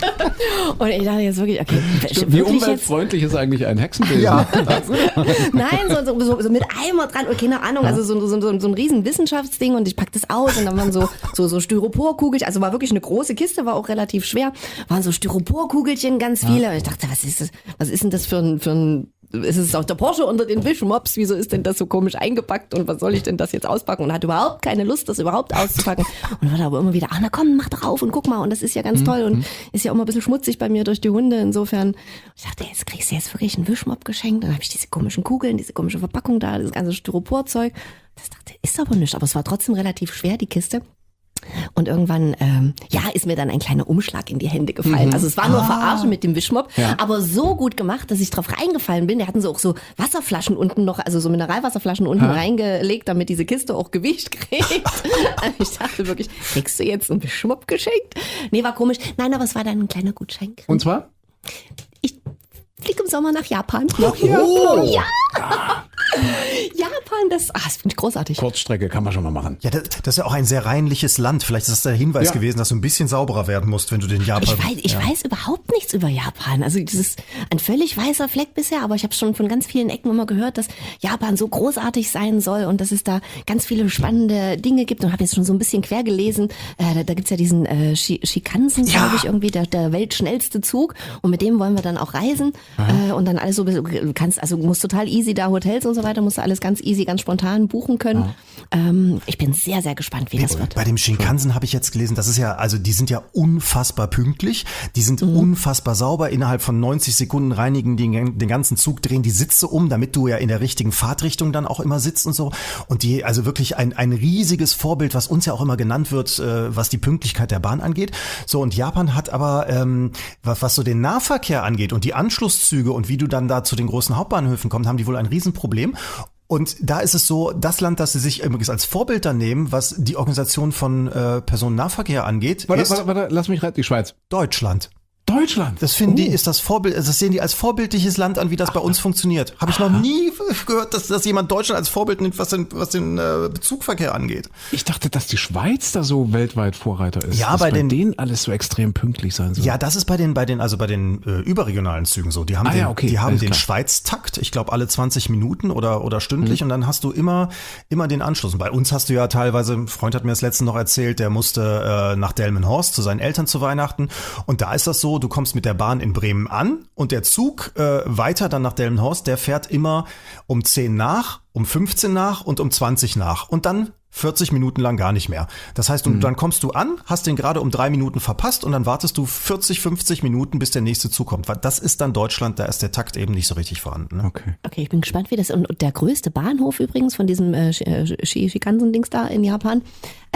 Und ich dachte jetzt wirklich, okay, wie umweltfreundlich ist eigentlich ein Hexenbesen? Ja. Nein, so mit Eimer dran und keine Ahnung, also so ein riesen Wissenschaftsding und ich pack das aus und dann waren so Styroporkugelchen, also war wirklich eine große Kiste, war auch relativ schwer, waren so Styroporkugelchen ganz viele und ich dachte, was ist denn das für ein ist es auch der Porsche unter den Wischmops? Wieso ist denn das so komisch eingepackt und was soll ich denn das jetzt auspacken? Und hat überhaupt keine Lust, das überhaupt auszupacken. Und war aber immer wieder, na komm, mach doch auf und guck mal. Und das ist ja ganz toll und ist ja auch mal ein bisschen schmutzig bei mir durch die Hunde. Insofern, ich dachte, jetzt kriegst du jetzt wirklich einen Wischmopp geschenkt. Dann habe ich diese komischen Kugeln, diese komische Verpackung da, das ganze Styroporzeug. Das dachte, ist aber nichts. Aber es war trotzdem relativ schwer, die Kiste. Und irgendwann, ist mir dann ein kleiner Umschlag in die Hände gefallen. Also es war nur Verarsche mit dem Wischmopp, aber so gut gemacht, dass ich drauf reingefallen bin. Da hatten sie auch so Wasserflaschen unten noch, also so Mineralwasserflaschen unten reingelegt, damit diese Kiste auch Gewicht kriegt. Ich dachte wirklich, kriegst du jetzt einen Wischmopp geschenkt? Nee, war komisch. Nein, aber es war dann ein kleiner Gutschein. Und zwar? Ich fliege im Sommer nach Japan. Ja! Japan, das finde ich großartig. Kurzstrecke kann man schon mal machen. Ja, das ist ja auch ein sehr reinliches Land. Vielleicht ist das der Hinweis gewesen, dass du ein bisschen sauberer werden musst, wenn du den Japan... Ich weiß überhaupt nichts über Japan. Also das ist ein völlig weißer Fleck bisher, aber ich habe schon von ganz vielen Ecken immer gehört, dass Japan so großartig sein soll und dass es da ganz viele spannende Dinge gibt und habe jetzt schon so ein bisschen quer gelesen. Da gibt's ja diesen Shinkansen, glaube ich, irgendwie der weltschnellste Zug und mit dem wollen wir dann auch reisen und dann alles so, musst total easy da Hotels und so so weiter, musst du alles ganz easy, ganz spontan buchen können. Ich bin sehr, sehr gespannt, wie das wird. Bei dem Shinkansen habe ich jetzt gelesen, das ist ja, also die sind ja unfassbar pünktlich, die sind unfassbar sauber, innerhalb von 90 Sekunden reinigen den ganzen Zug, drehen die Sitze um, damit du ja in der richtigen Fahrtrichtung dann auch immer sitzt und so. Und die, also wirklich ein riesiges Vorbild, was uns ja auch immer genannt wird, was die Pünktlichkeit der Bahn angeht. So, und Japan hat aber, was so den Nahverkehr angeht und die Anschlusszüge und wie du dann da zu den großen Hauptbahnhöfen kommst, haben die wohl ein Riesenproblem. Und da ist es so, das Land, das sie sich übrigens als Vorbild dann nehmen, was die Organisation von Personennahverkehr angeht, ist Warte, lass mich rein, die Schweiz. Deutschland. Deutschland. Das finden die, ist das Vorbild, das sehen die als vorbildliches Land an, wie das bei uns funktioniert. Habe ich noch nie gehört, dass jemand Deutschland als Vorbild nimmt, was den Zugverkehr angeht. Ich dachte, dass die Schweiz da so weltweit Vorreiter ist. Ja, dass bei denen alles so extrem pünktlich sein soll. Ja, das ist bei den überregionalen Zügen so. Die haben den Schweiz-Takt, ich glaube alle 20 Minuten oder stündlich und dann hast du immer den Anschluss. Und bei uns hast du ja teilweise, ein Freund hat mir das letztens noch erzählt, der musste nach Delmenhorst zu seinen Eltern zu Weihnachten und da ist das so, du kommst mit der Bahn in Bremen an und der Zug weiter dann nach Delmenhorst, der fährt immer um 10 nach, um 15 nach und um 20 nach und dann 40 Minuten lang gar nicht mehr. Das heißt, dann kommst du an, hast den gerade um 3 Minuten verpasst und dann wartest du 40, 50 Minuten, bis der nächste Zug kommt. Das ist dann Deutschland, da ist der Takt eben nicht so richtig vorhanden. Ne? Okay, ich bin gespannt, wie das und der größte Bahnhof übrigens von diesem Shinkansen-Dings da in Japan,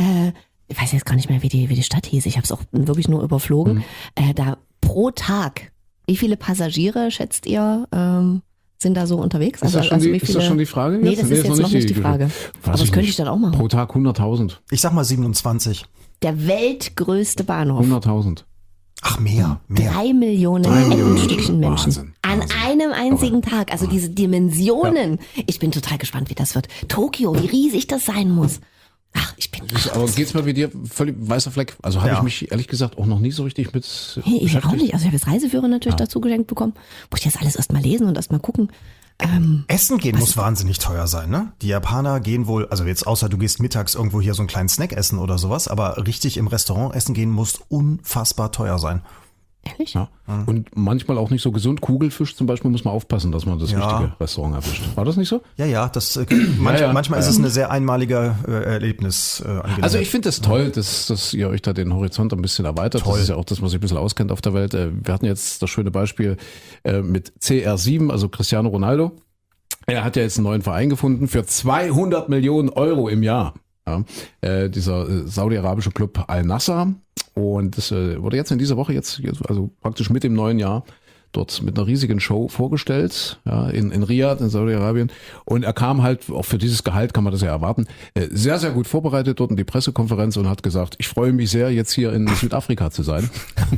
ich weiß jetzt gar nicht mehr, wie die Stadt hieß, ich habe es auch wirklich nur überflogen, da pro Tag, wie viele Passagiere schätzt ihr, sind da so unterwegs? Ist das schon die Frage? Nee, das ist jetzt noch nicht die Frage. Aber das könnte ich dann auch machen. Pro Tag 100.000. Ich sag mal 27. Der weltgrößte Bahnhof. 100.000. Ach, mehr. 3 Millionen Eckenstückchen Menschen. Wahnsinn. An einem einzigen Tag. Also diese Dimensionen. Ja. Ich bin total gespannt, wie das wird. Tokio, wie riesig das sein muss. Ach, ich bin. Aber geht's mal wie dir völlig weißer Fleck? Also habe ich mich ehrlich gesagt auch noch nie so richtig mit. Hey, ich auch nicht. Also ich habe jetzt Reiseführer natürlich dazu geschenkt bekommen. Muss ich jetzt alles erst mal lesen und erst mal gucken. Essen gehen muss wahnsinnig teuer sein, ne? Die Japaner gehen wohl, also jetzt außer du gehst mittags irgendwo hier so einen kleinen Snack essen oder sowas, aber richtig im Restaurant essen gehen muss unfassbar teuer sein. Ehrlich? Ja. Und manchmal auch nicht so gesund. Kugelfisch zum Beispiel muss man aufpassen, dass man das richtige Restaurant erwischt. War das nicht so? Ja, das manchmal ist es eine sehr einmalige Erlebnis. Also ich finde es toll, dass ihr euch da den Horizont ein bisschen erweitert. Toll. Das ist ja auch das, was sich ein bisschen auskennt auf der Welt. Wir hatten jetzt das schöne Beispiel mit CR7, also Cristiano Ronaldo. Er hat ja jetzt einen neuen Verein gefunden für 200 Millionen Euro im Jahr. Ja, dieser saudi-arabische Club Al-Nassr. Und das wurde jetzt in dieser Woche, also praktisch mit dem neuen Jahr, dort mit einer riesigen Show vorgestellt, ja, in Riyadh, in Saudi-Arabien. Und er kam halt, auch für dieses Gehalt kann man das ja erwarten, sehr, sehr gut vorbereitet dort in die Pressekonferenz und hat gesagt, ich freue mich sehr, jetzt hier in Südafrika zu sein.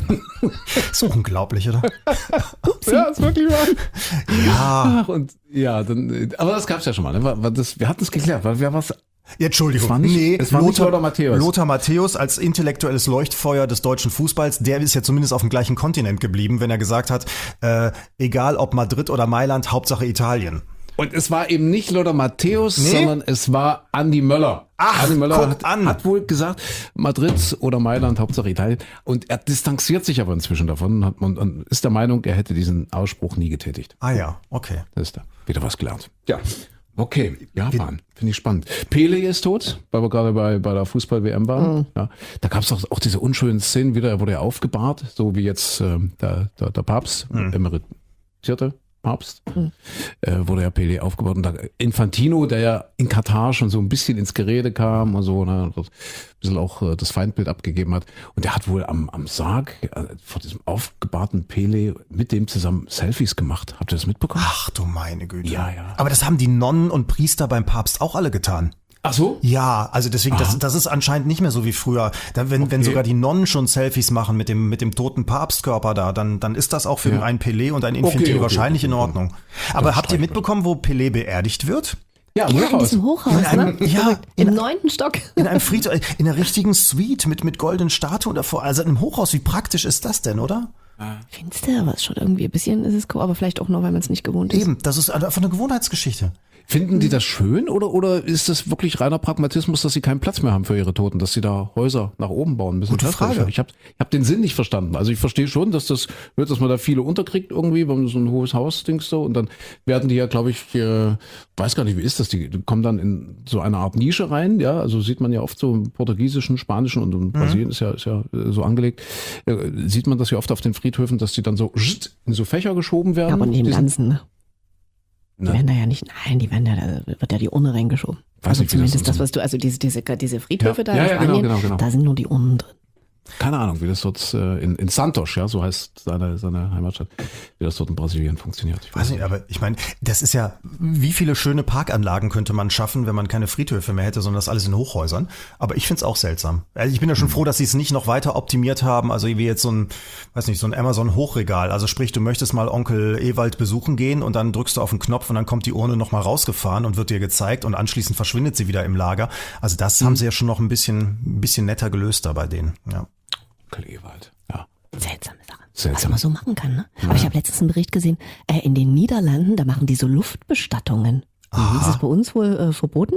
Ist unglaublich, oder? Ja, ist wirklich wahr. Ja. Und ja, dann, aber das gab's ja schon mal. Ne? Wir hatten es geklärt. Wer war's? Entschuldigung, es war nicht Lothar Matthäus. Lothar Matthäus als intellektuelles Leuchtfeuer des deutschen Fußballs, der ist ja zumindest auf dem gleichen Kontinent geblieben, wenn er gesagt hat, egal ob Madrid oder Mailand, Hauptsache Italien. Und es war eben nicht Lothar Matthäus, sondern es war Andi Möller. Ach, Andi Möller guck an. hat wohl gesagt, Madrid oder Mailand, Hauptsache Italien. Und er distanziert sich aber inzwischen davon und ist der Meinung, er hätte diesen Ausspruch nie getätigt. Ah ja, okay. Das ist da. Wieder was gelernt. Ja. Okay, Japan, finde ich spannend. Pele ist tot, weil wir gerade bei der Fußball-WM waren. Ja, da gab es auch diese unschönen Szenen wieder, er wurde ja aufgebahrt, so wie jetzt der Papst, emeritierte Papst, wurde ja Pele aufgebaut. Und da Infantino, der ja in Katar schon so ein bisschen ins Gerede kam und so, ne, ein bisschen auch das Feindbild abgegeben hat. Und der hat wohl am Sarg vor diesem aufgebahrten Pele mit dem zusammen Selfies gemacht. Habt ihr das mitbekommen? Ach du meine Güte. Ja. Aber das haben die Nonnen und Priester beim Papst auch alle getan. Ach so? Ja, also deswegen, das ist anscheinend nicht mehr so wie früher. Wenn sogar die Nonnen schon Selfies machen mit dem toten Papstkörper da, dann ist das auch für einen Pelé und ein Infantino wahrscheinlich in Ordnung. Aber habt ihr mitbekommen, wo Pelé beerdigt wird? Ja, in diesem Hochhaus, im 9. Stock. In einem Friedhof, in einer richtigen Suite mit goldenen Statuen davor. Also in einem Hochhaus, wie praktisch ist das denn, oder? Findest du, aber ist schon irgendwie ein bisschen, ist es cool, aber vielleicht auch nur, weil man es nicht gewohnt ist. Eben, das ist einfach eine Gewohnheitsgeschichte. Finden die das schön oder ist das wirklich reiner Pragmatismus, dass sie keinen Platz mehr haben für ihre Toten, dass sie da Häuser nach oben bauen müssen? Gute Frage. Ich hab den Sinn nicht verstanden. Also ich verstehe schon, dass man da viele unterkriegt irgendwie, wenn man so ein hohes Haus denkst so und dann werden die ja, glaube ich, weiß gar nicht, wie ist das, die kommen dann in so eine Art Nische rein, ja, also sieht man ja oft so im portugiesischen, spanischen und in Brasilien ist ja so angelegt, sieht man das ja oft auf den Friedhöfen, dass die dann so in so Fächer geschoben werden. Ja, aber nicht im Ganzen, ne? Die Ne? werden da ja nicht, nein, da wird ja die Urne reingeschoben. Weiß Also nicht, wie das zumindest das, so- was du, also diese Friedhöfe da in Ja, Spanien, genau. da sind nur die Urnen drin. Keine Ahnung, wie das dort in Santos, ja, so heißt seine Heimatstadt, wie das dort in Brasilien funktioniert. Ich Weiß nicht, aber ich meine, das ist ja, wie viele schöne Parkanlagen könnte man schaffen, wenn man keine Friedhöfe mehr hätte, sondern das alles in Hochhäusern. Aber ich find's auch seltsam. Also ich bin ja schon froh, dass sie es nicht noch weiter optimiert haben. Also wie jetzt so ein Amazon-Hochregal. Also sprich, du möchtest mal Onkel Ewald besuchen gehen und dann drückst du auf den Knopf und dann kommt die Urne nochmal rausgefahren und wird dir gezeigt und anschließend verschwindet sie wieder im Lager. Also das haben sie ja schon noch ein bisschen netter gelöst da bei denen. Ja. Onkel Ewald, ja. Seltsame Sache. Seltsam. Was man so machen kann, ne? Aber ich habe letztens einen Bericht gesehen, in den Niederlanden, da machen die so Luftbestattungen. Das ist bei uns wohl verboten.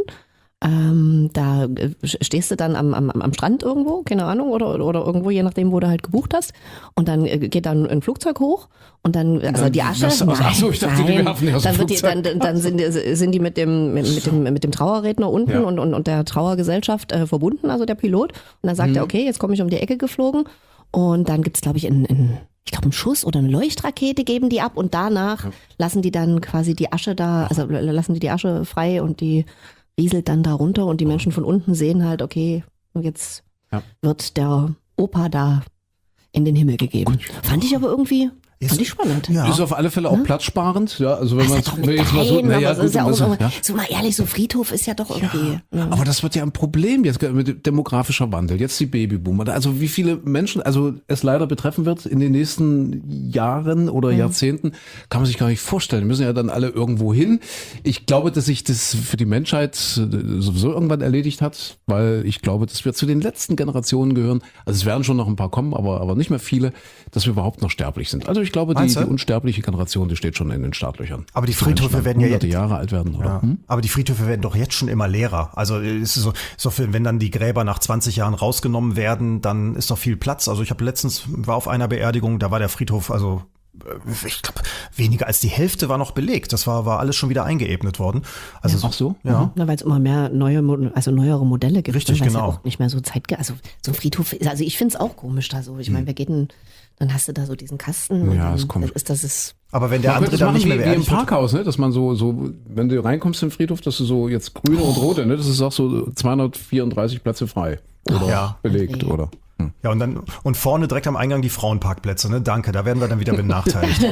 Da stehst du dann am Strand irgendwo, keine Ahnung, oder irgendwo, je nachdem, wo du halt gebucht hast. Und dann geht dann ein Flugzeug hoch und dann, also die Asche. Achso, ich dachte, die werfen die aus dem dann Flugzeug. dann sind die mit dem Trauerredner unten Ja. und der Trauergesellschaft verbunden, also der Pilot. Und dann sagt er, okay, jetzt komme ich um die Ecke geflogen. Und dann gibt's, glaube ich, einen Schuss oder eine Leuchtrakete geben die ab und danach lassen die dann quasi die Asche da, also lassen die Asche frei und die rieselt dann da runter und die Menschen von unten sehen halt, okay, jetzt wird der Opa da in den Himmel gegeben. Fand ich aber irgendwie, fand ich spannend. Ja. Ist auf alle Fälle auch platzsparend, ja, also wenn man Das ist doch jetzt mal so, geheim, aber so ist ja auch so, ja. so mal ehrlich, so Friedhof ist ja doch irgendwie. Ja. Aber das wird ja ein Problem jetzt mit demografischer Wandel, jetzt die Babyboomer. Also wie viele Menschen, also es leider betreffen wird in den nächsten Jahren oder Jahrzehnten, kann man sich gar nicht vorstellen. Die müssen ja dann alle irgendwo hin. Ich glaube, dass sich das für die Menschheit sowieso irgendwann erledigt hat, weil ich glaube, dass wir zu den letzten Generationen gehören. Also es werden schon noch ein paar kommen, aber nicht mehr viele, dass wir überhaupt noch sterblich sind. Also ich glaube, die unsterbliche Generation, die steht schon in den Startlöchern. Aber die Dass Menschen Friedhöfe dann werden ja hunderte jetzt- Jahre alt werden, oder? Ja. Aber die Friedhöfe werden doch jetzt schon immer leerer. Also es ist so viel, wenn dann die Gräber nach 20 Jahren rausgenommen werden, dann ist doch viel Platz. Also ich habe war auf einer Beerdigung, da war der Friedhof, also ich glaube, weniger als die Hälfte war noch belegt. Das war alles schon wieder eingeebnet worden. Also Ach so? Ja. Na, weil es immer mehr neuere Modelle gibt. Richtig, weil es genau. ja auch nicht mehr so also so ein Friedhof, also ich finde es auch komisch da so. Ich meine, wer geht denn, dann hast du da so diesen Kasten. und Ja, dann ist komisch. Das ist Aber wenn der Man andere könnte es dann machen nicht mehr wie im beerdigt wird. Parkhaus, ne? Dass man so, wenn du reinkommst im Friedhof, dass du so jetzt grüne und rote, ne? Das ist auch so 234 Plätze frei oder Ja. belegt, oder? Ja, und vorne direkt am Eingang die Frauenparkplätze, ne? Danke, da werden wir dann wieder benachteiligt.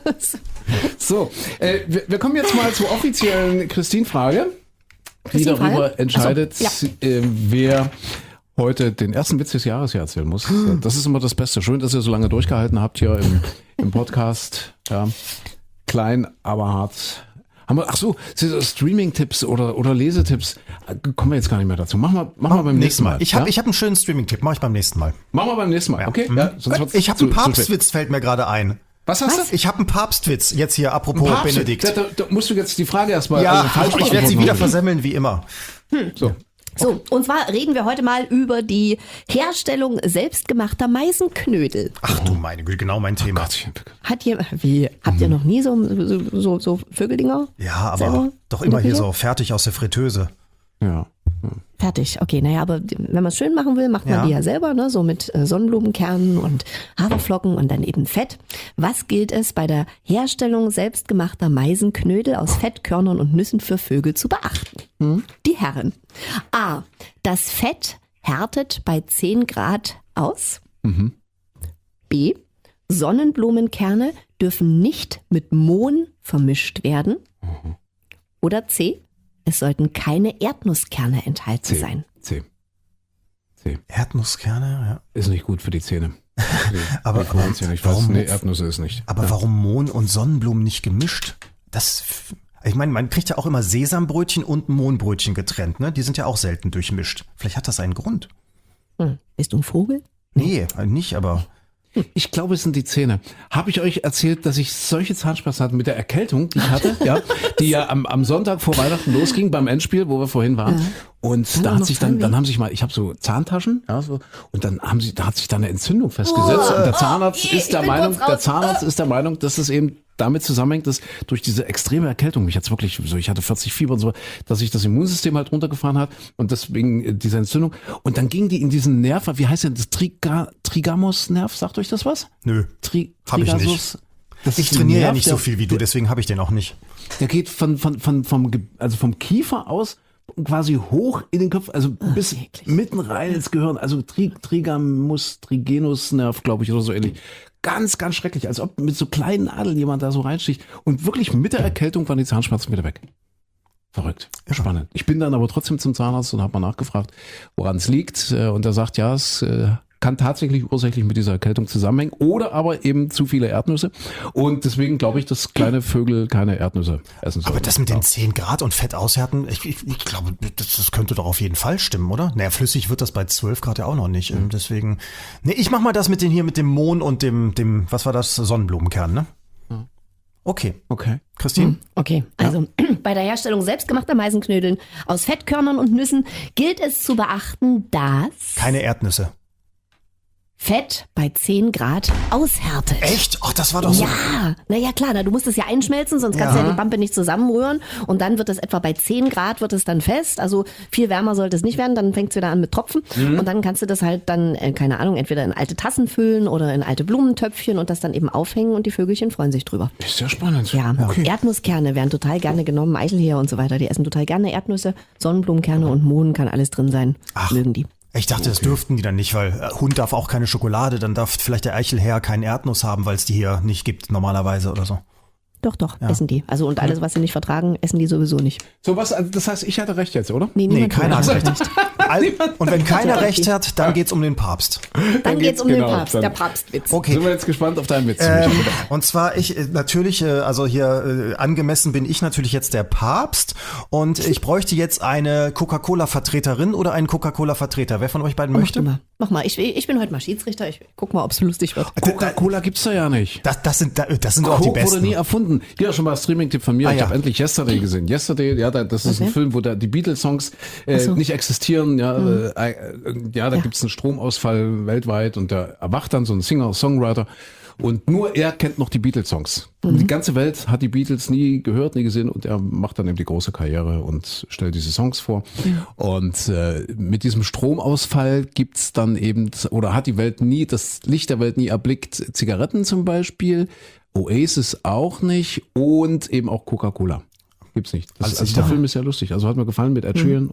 So, wir kommen jetzt mal zur offiziellen Christine-Frage, die Christine-Frage? darüber entscheidet, Ach so, wer heute den ersten Witz des Jahres hier erzählen muss. Das ist immer das Beste. Schön, dass ihr so lange durchgehalten habt hier im Podcast. Ja. Klein, aber hart. Ach so, Streaming-Tipps oder Lesetipps. Kommen wir jetzt gar nicht mehr dazu. Machen wir beim nächsten Mal. Ich habe einen schönen Streaming-Tipp, mache ich beim nächsten Mal. Machen wir beim nächsten Mal, okay? Ja, sonst wird's Ich habe zu- einen zu spät. Papstwitz, fällt mir gerade ein. Was hast du? Ich habe einen Papstwitz, jetzt hier apropos Papst, Benedikt. Da musst du jetzt die Frage erstmal Ja, falsch ich werde sie beantworten. wieder versemmeln, wie immer. So. so. Und zwar reden wir heute mal über die Herstellung selbstgemachter Meisenknödel. Ach du meine Güte, genau mein Thema. Gottchen. Habt ihr noch nie so Vögeldinger? Ja, aber selber doch in immer der hier Küche? so fertig aus der Fritteuse. Ja. Fertig, okay, naja, aber wenn man es schön machen will, macht man Ja. die ja selber, ne? So mit Sonnenblumenkernen und Haferflocken und dann eben Fett. Was gilt es bei der Herstellung selbstgemachter Meisenknödel aus Fettkörnern und Nüssen für Vögel zu beachten? Die Herren. A. Das Fett härtet bei 10 Grad aus. B. Sonnenblumenkerne dürfen nicht mit Mohn vermischt werden. Oder C. Es sollten keine Erdnusskerne enthalten sein. C. Erdnusskerne, ja. Ist nicht gut für die Zähne. Aber Ich weiß ja nicht, warum- nee, Erdnüsse ist nicht. Aber warum Mohn und Sonnenblumen nicht gemischt? Ich meine, man kriegt ja auch immer Sesambrötchen und Mohnbrötchen getrennt, ne? Die sind ja auch selten durchmischt. Vielleicht hat das einen Grund. Bist du ein Vogel? Nee, nicht, aber Ich glaube, es sind die Zähne. Habe ich euch erzählt, dass ich solche Zahnschmerzen hatte mit der Erkältung, die ich hatte, ja, die ja am Sonntag vor Weihnachten losging beim Endspiel, wo wir vorhin waren. Und da hat sich dann haben sich mal, ich habe so Zahntaschen, ja, so, und da hat sich da eine Entzündung festgesetzt. Und der Zahnarzt ist der Meinung, dass es eben damit zusammenhängt, dass durch diese extreme Erkältung, mich jetzt wirklich so, ich hatte 40 Fieber und so, dass sich das Immunsystem halt runtergefahren hat und deswegen diese Entzündung. Und dann ging die in diesen Nerv, wie heißt denn das, Trigamus-Nerv, sagt euch das was? Nö, hab ich nicht. Ich trainiere ja nicht so viel wie du, deswegen habe ich den auch nicht. Der geht vom Kiefer aus quasi hoch in den Kopf, also bis mitten rein ins Gehirn, also Trigenusnerv, glaube ich, oder so ähnlich. Ganz, ganz schrecklich, als ob mit so kleinen Nadeln jemand da so reinsticht. Und wirklich mit der Erkältung waren die Zahnschmerzen wieder weg. Verrückt, spannend. Ich bin dann aber trotzdem zum Zahnarzt und habe mal nachgefragt, woran es liegt. Und er sagt, ja, es kann tatsächlich ursächlich mit dieser Erkältung zusammenhängen oder aber eben zu viele Erdnüsse. Und deswegen glaube ich, dass kleine Vögel keine Erdnüsse essen sollen. Aber das mit den 10 Grad und Fett aushärten, ich glaube, das könnte doch auf jeden Fall stimmen, oder? Naja, flüssig wird das bei 12 Grad ja auch noch nicht. Deswegen, ich mach mal das mit dem Mohn und dem, was war das, Sonnenblumenkern, ne? Okay. Christine? Okay, also bei der Herstellung selbstgemachter Meisenknödeln aus Fettkörnern und Nüssen gilt es zu beachten, dass Keine Erdnüsse. Fett bei 10 Grad aushärtet. Echt? Ach, das war doch so. Ja, naja klar, du musst es ja einschmelzen, sonst kannst du ja die Pampe nicht zusammenrühren und dann wird es etwa bei 10 Grad wird es dann fest, also viel wärmer sollte es nicht werden, dann fängt es wieder an mit Tropfen und dann kannst du das halt dann, keine Ahnung, entweder in alte Tassen füllen oder in alte Blumentöpfchen und das dann eben aufhängen und die Vögelchen freuen sich drüber. Ist ja spannend. Ja, Erdnusskerne werden total gerne genommen, Eichelheer und so weiter, die essen total gerne Erdnüsse, Sonnenblumenkerne und Mohn kann alles drin sein, mögen die. Ich dachte, das dürften die dann nicht, weil Hund darf auch keine Schokolade, dann darf vielleicht der Eichelherr keinen Erdnuss haben, weil es die hier nicht gibt normalerweise oder so. Doch, essen die. Also und alles, was sie nicht vertragen, essen die sowieso nicht. So was, also das heißt, ich hatte recht jetzt, oder? Nee, keiner hat recht. Und wenn keiner recht hat, dann geht's um den Papst. Dann geht's um den Papst, der Papstwitz. Okay. Sind wir jetzt gespannt auf deinen Witz. Und zwar angemessen bin ich natürlich jetzt der Papst und ich bräuchte jetzt eine Coca-Cola-Vertreterin oder einen Coca-Cola-Vertreter. Wer von euch beiden möchte? Mach mal. Ich bin heute mal Schiedsrichter. Ich guck mal, ob's lustig wird. Coca-Cola gibt's da ja nicht. Das sind doch die Coke besten. wurde nie erfunden. Ja, schon mal Streaming-Tipp von mir. Ich ja. habe endlich Yesterday gesehen. Yesterday, ja, das ist ein Film, wo da die Beatles-Songs nicht existieren. Ja, da gibt's einen Stromausfall weltweit und da erwacht dann so ein Singer-Songwriter und nur er kennt noch die Beatles-Songs. Die ganze Welt hat die Beatles nie gehört, nie gesehen und er macht dann eben die große Karriere und stellt diese Songs vor. Und mit diesem Stromausfall gibt's dann eben, oder hat die Welt nie, das Licht der Welt nie erblickt, Zigaretten zum Beispiel, Oasis auch nicht und eben auch Coca-Cola. Gibt's nicht. Der Film ist ja lustig. Also hat mir gefallen mit Ed Sheeran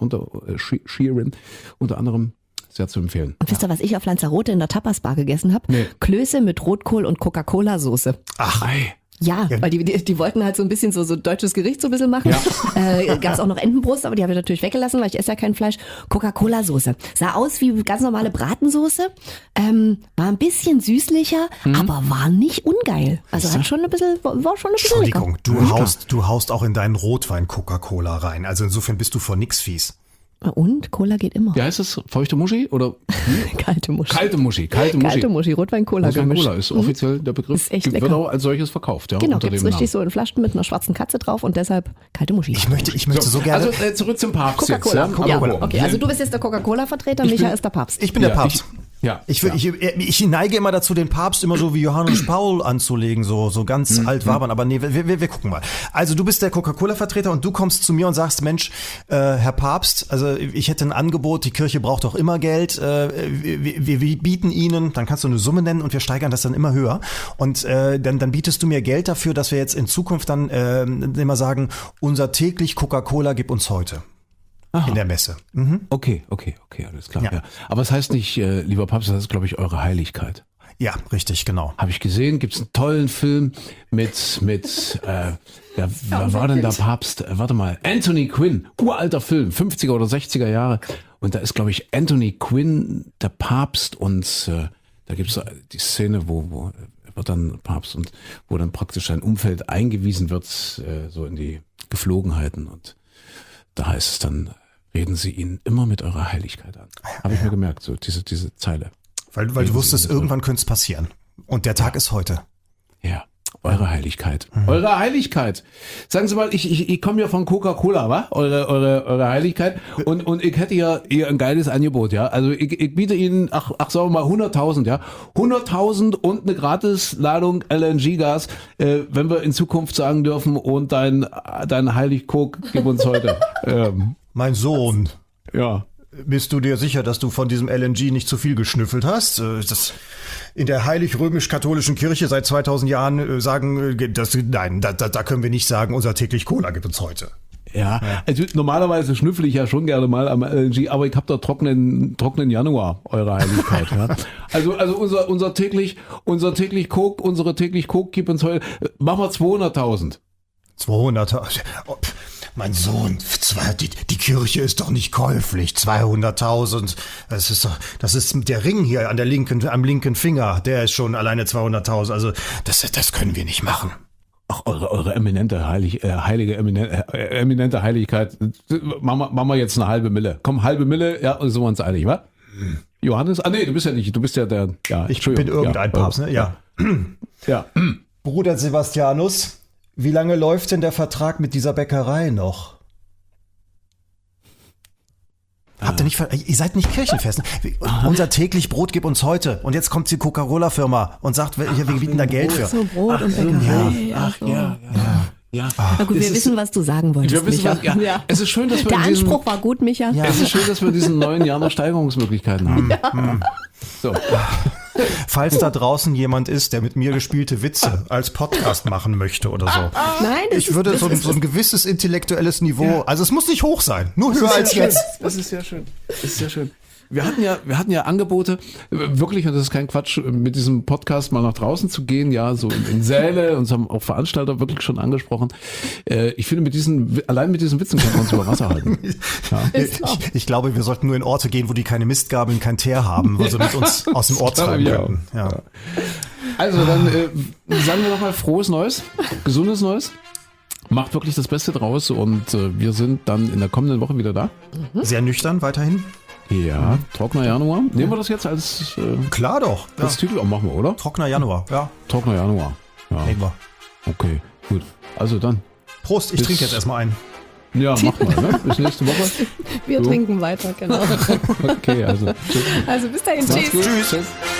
unter anderem. Sehr zu empfehlen. Und wisst ihr, was ich auf Lanzarote in der Tapas-Bar gegessen habe? Nee. Klöße mit Rotkohl und Coca-Cola-Soße. Ach, ey. Ja, weil die wollten halt so ein bisschen so deutsches Gericht so ein bisschen machen. Ja. Gab es auch noch Entenbrust, aber die habe ich natürlich weggelassen, weil ich esse ja kein Fleisch. Coca-Cola-Soße. Sah aus wie ganz normale Bratensoße. War ein bisschen süßlicher, aber war nicht ungeil. Also war schon ein bisschen Entschuldigung, lecker. du haust auch in deinen Rotwein Coca-Cola rein. Also insofern bist du vor nix fies. Und Cola geht immer. Wie heißt das? Feuchte Muschi oder? Kalte Muschi. Kalte Muschi. Kalte Muschi. Rotwein-Cola. Rotwein-Cola ist offiziell der Begriff. Ist echt wird lecker. auch als solches verkauft. Ja, Genau, unter gibt's dem richtig Namen. so in Flaschen mit einer schwarzen Katze drauf und deshalb kalte Muschi. Ich möchte so gerne. Also zurück zum Papst Coca-Cola. jetzt. Ja, Coca-Cola. okay, also du bist jetzt der Coca-Cola-Vertreter, Micha ist der Papst. Ich bin der Papst. Ja. Ich neige immer dazu, den Papst immer so wie Johannes Paul anzulegen, so ganz alt wabern, aber nee, wir gucken mal. Also du bist der Coca-Cola-Vertreter und du kommst zu mir und sagst, Mensch, Herr Papst, also ich hätte ein Angebot, die Kirche braucht doch immer Geld, wir bieten Ihnen, dann kannst du eine Summe nennen und wir steigern das dann immer höher und dann bietest du mir Geld dafür, dass wir jetzt in Zukunft dann immer sagen, unser täglich Coca-Cola gib uns heute. Aha. In der Messe. Okay, alles klar. Ja. Ja. Aber es heißt nicht, lieber Papst, das ist, glaube ich, eure Heiligkeit. Ja, richtig, genau. Habe ich gesehen, gibt's einen tollen Film mit wer war denn der Papst? Warte mal, Anthony Quinn, uralter Film, 50er oder 60er Jahre. Und da ist, glaube ich, Anthony Quinn der Papst und da gibt's die Szene, wo er wird dann Papst und wo dann praktisch sein Umfeld eingewiesen wird, so in die Geflogenheiten. Und da heißt es dann, reden Sie ihn immer mit eurer Heiligkeit an. Habe ich mir gemerkt, so diese Zeile. Weil du wusstest, irgendwann könnte es passieren. Und der Tag ist heute. Ja, eure Heiligkeit. Eure Heiligkeit. Sagen Sie mal, ich komme ja von Coca-Cola, wa? Eure Heiligkeit. Und ich hätte ja hier ein geiles Angebot, ja. Also ich biete Ihnen, sagen wir mal 100.000, ja. 100.000 und eine Gratisladung LNG-Gas, wenn wir in Zukunft sagen dürfen, und dein Heilig-Coke gib uns heute. Mein Sohn. Ja. Bist du dir sicher, dass du von diesem LNG nicht zu viel geschnüffelt hast? Das in der heilig-römisch-katholischen Kirche seit 2000 Jahren sagen, da können wir nicht sagen, unser täglich Cola gibt uns heute. Ja, also normalerweise schnüffel ich ja schon gerne mal am LNG, aber ich habe da trockenen Januar, eure Heiligkeit. Ja. Also unser täglich Coke, unsere täglich Coke gibt uns heute, machen wir 200.000. 200.000? Oh, mein Sohn, die Kirche ist doch nicht käuflich. 200.000. Das ist der Ring hier am linken Finger. Der ist schon alleine 200.000. Also das können wir nicht machen. Ach, eure eminente eminente Heiligkeit. Machen wir jetzt eine halbe Mille. Komm, halbe Mille, ja, sind wir uns einig, wa? Johannes? Ah nee, du bist ja nicht. Du bist ja der. Ja, ich bin irgendein Papst, ne? Ja. Ja. Bruder Sebastianus. Wie lange läuft denn der Vertrag mit dieser Bäckerei noch? Habt ihr nicht, ihr seid nicht kirchenfest. Unser täglich Brot gibt uns heute. Und jetzt kommt die Coca-Cola-Firma und sagt, wir bieten da Geld für. So, Brot und Bäckerei. Ja. Na gut, wir wissen, was du sagen wolltest, Wir wissen, Micha. ja. Es ist schön, dass wir Der Anspruch war gut, Micha. Ja. Es ist schön, dass wir in diesen neuen Jahren noch Steigerungsmöglichkeiten haben. So. Falls da draußen jemand ist, der mit mir gespielte Witze als Podcast machen möchte oder so. Nein, Ich würde so ein gewisses intellektuelles Niveau, also es muss nicht hoch sein, nur höher als jetzt. Das ist sehr schön. Das ist sehr schön. Wir hatten ja Angebote, wirklich, und das ist kein Quatsch, mit diesem Podcast mal nach draußen zu gehen, ja, so in Säle, uns haben auch Veranstalter wirklich schon angesprochen. Ich finde, allein mit diesen Witzen kann man uns über Wasser halten. Ja. Ich glaube, wir sollten nur in Orte gehen, wo die keine Mistgabeln, kein Teer haben, weil sie mit uns aus dem Ort treiben könnten. Ja. Also dann sagen wir nochmal frohes Neues, gesundes Neues. Macht wirklich das Beste draus und wir sind dann in der kommenden Woche wieder da. Sehr nüchtern weiterhin. Ja, trockener Januar. Nehmen wir das jetzt als Klar doch. als Titel auch machen wir, oder? Trockener Januar, ja. Trockener Januar. Ja. Nehmen wir. Okay, gut. Also dann. Prost, ich trinke jetzt erstmal ein. Ja, mach mal, ne? Bis nächste Woche. Wir trinken weiter, genau. Okay, also tschüss. Also bis dahin, Macht's tschüss. gut. Tschüss. Tschüss.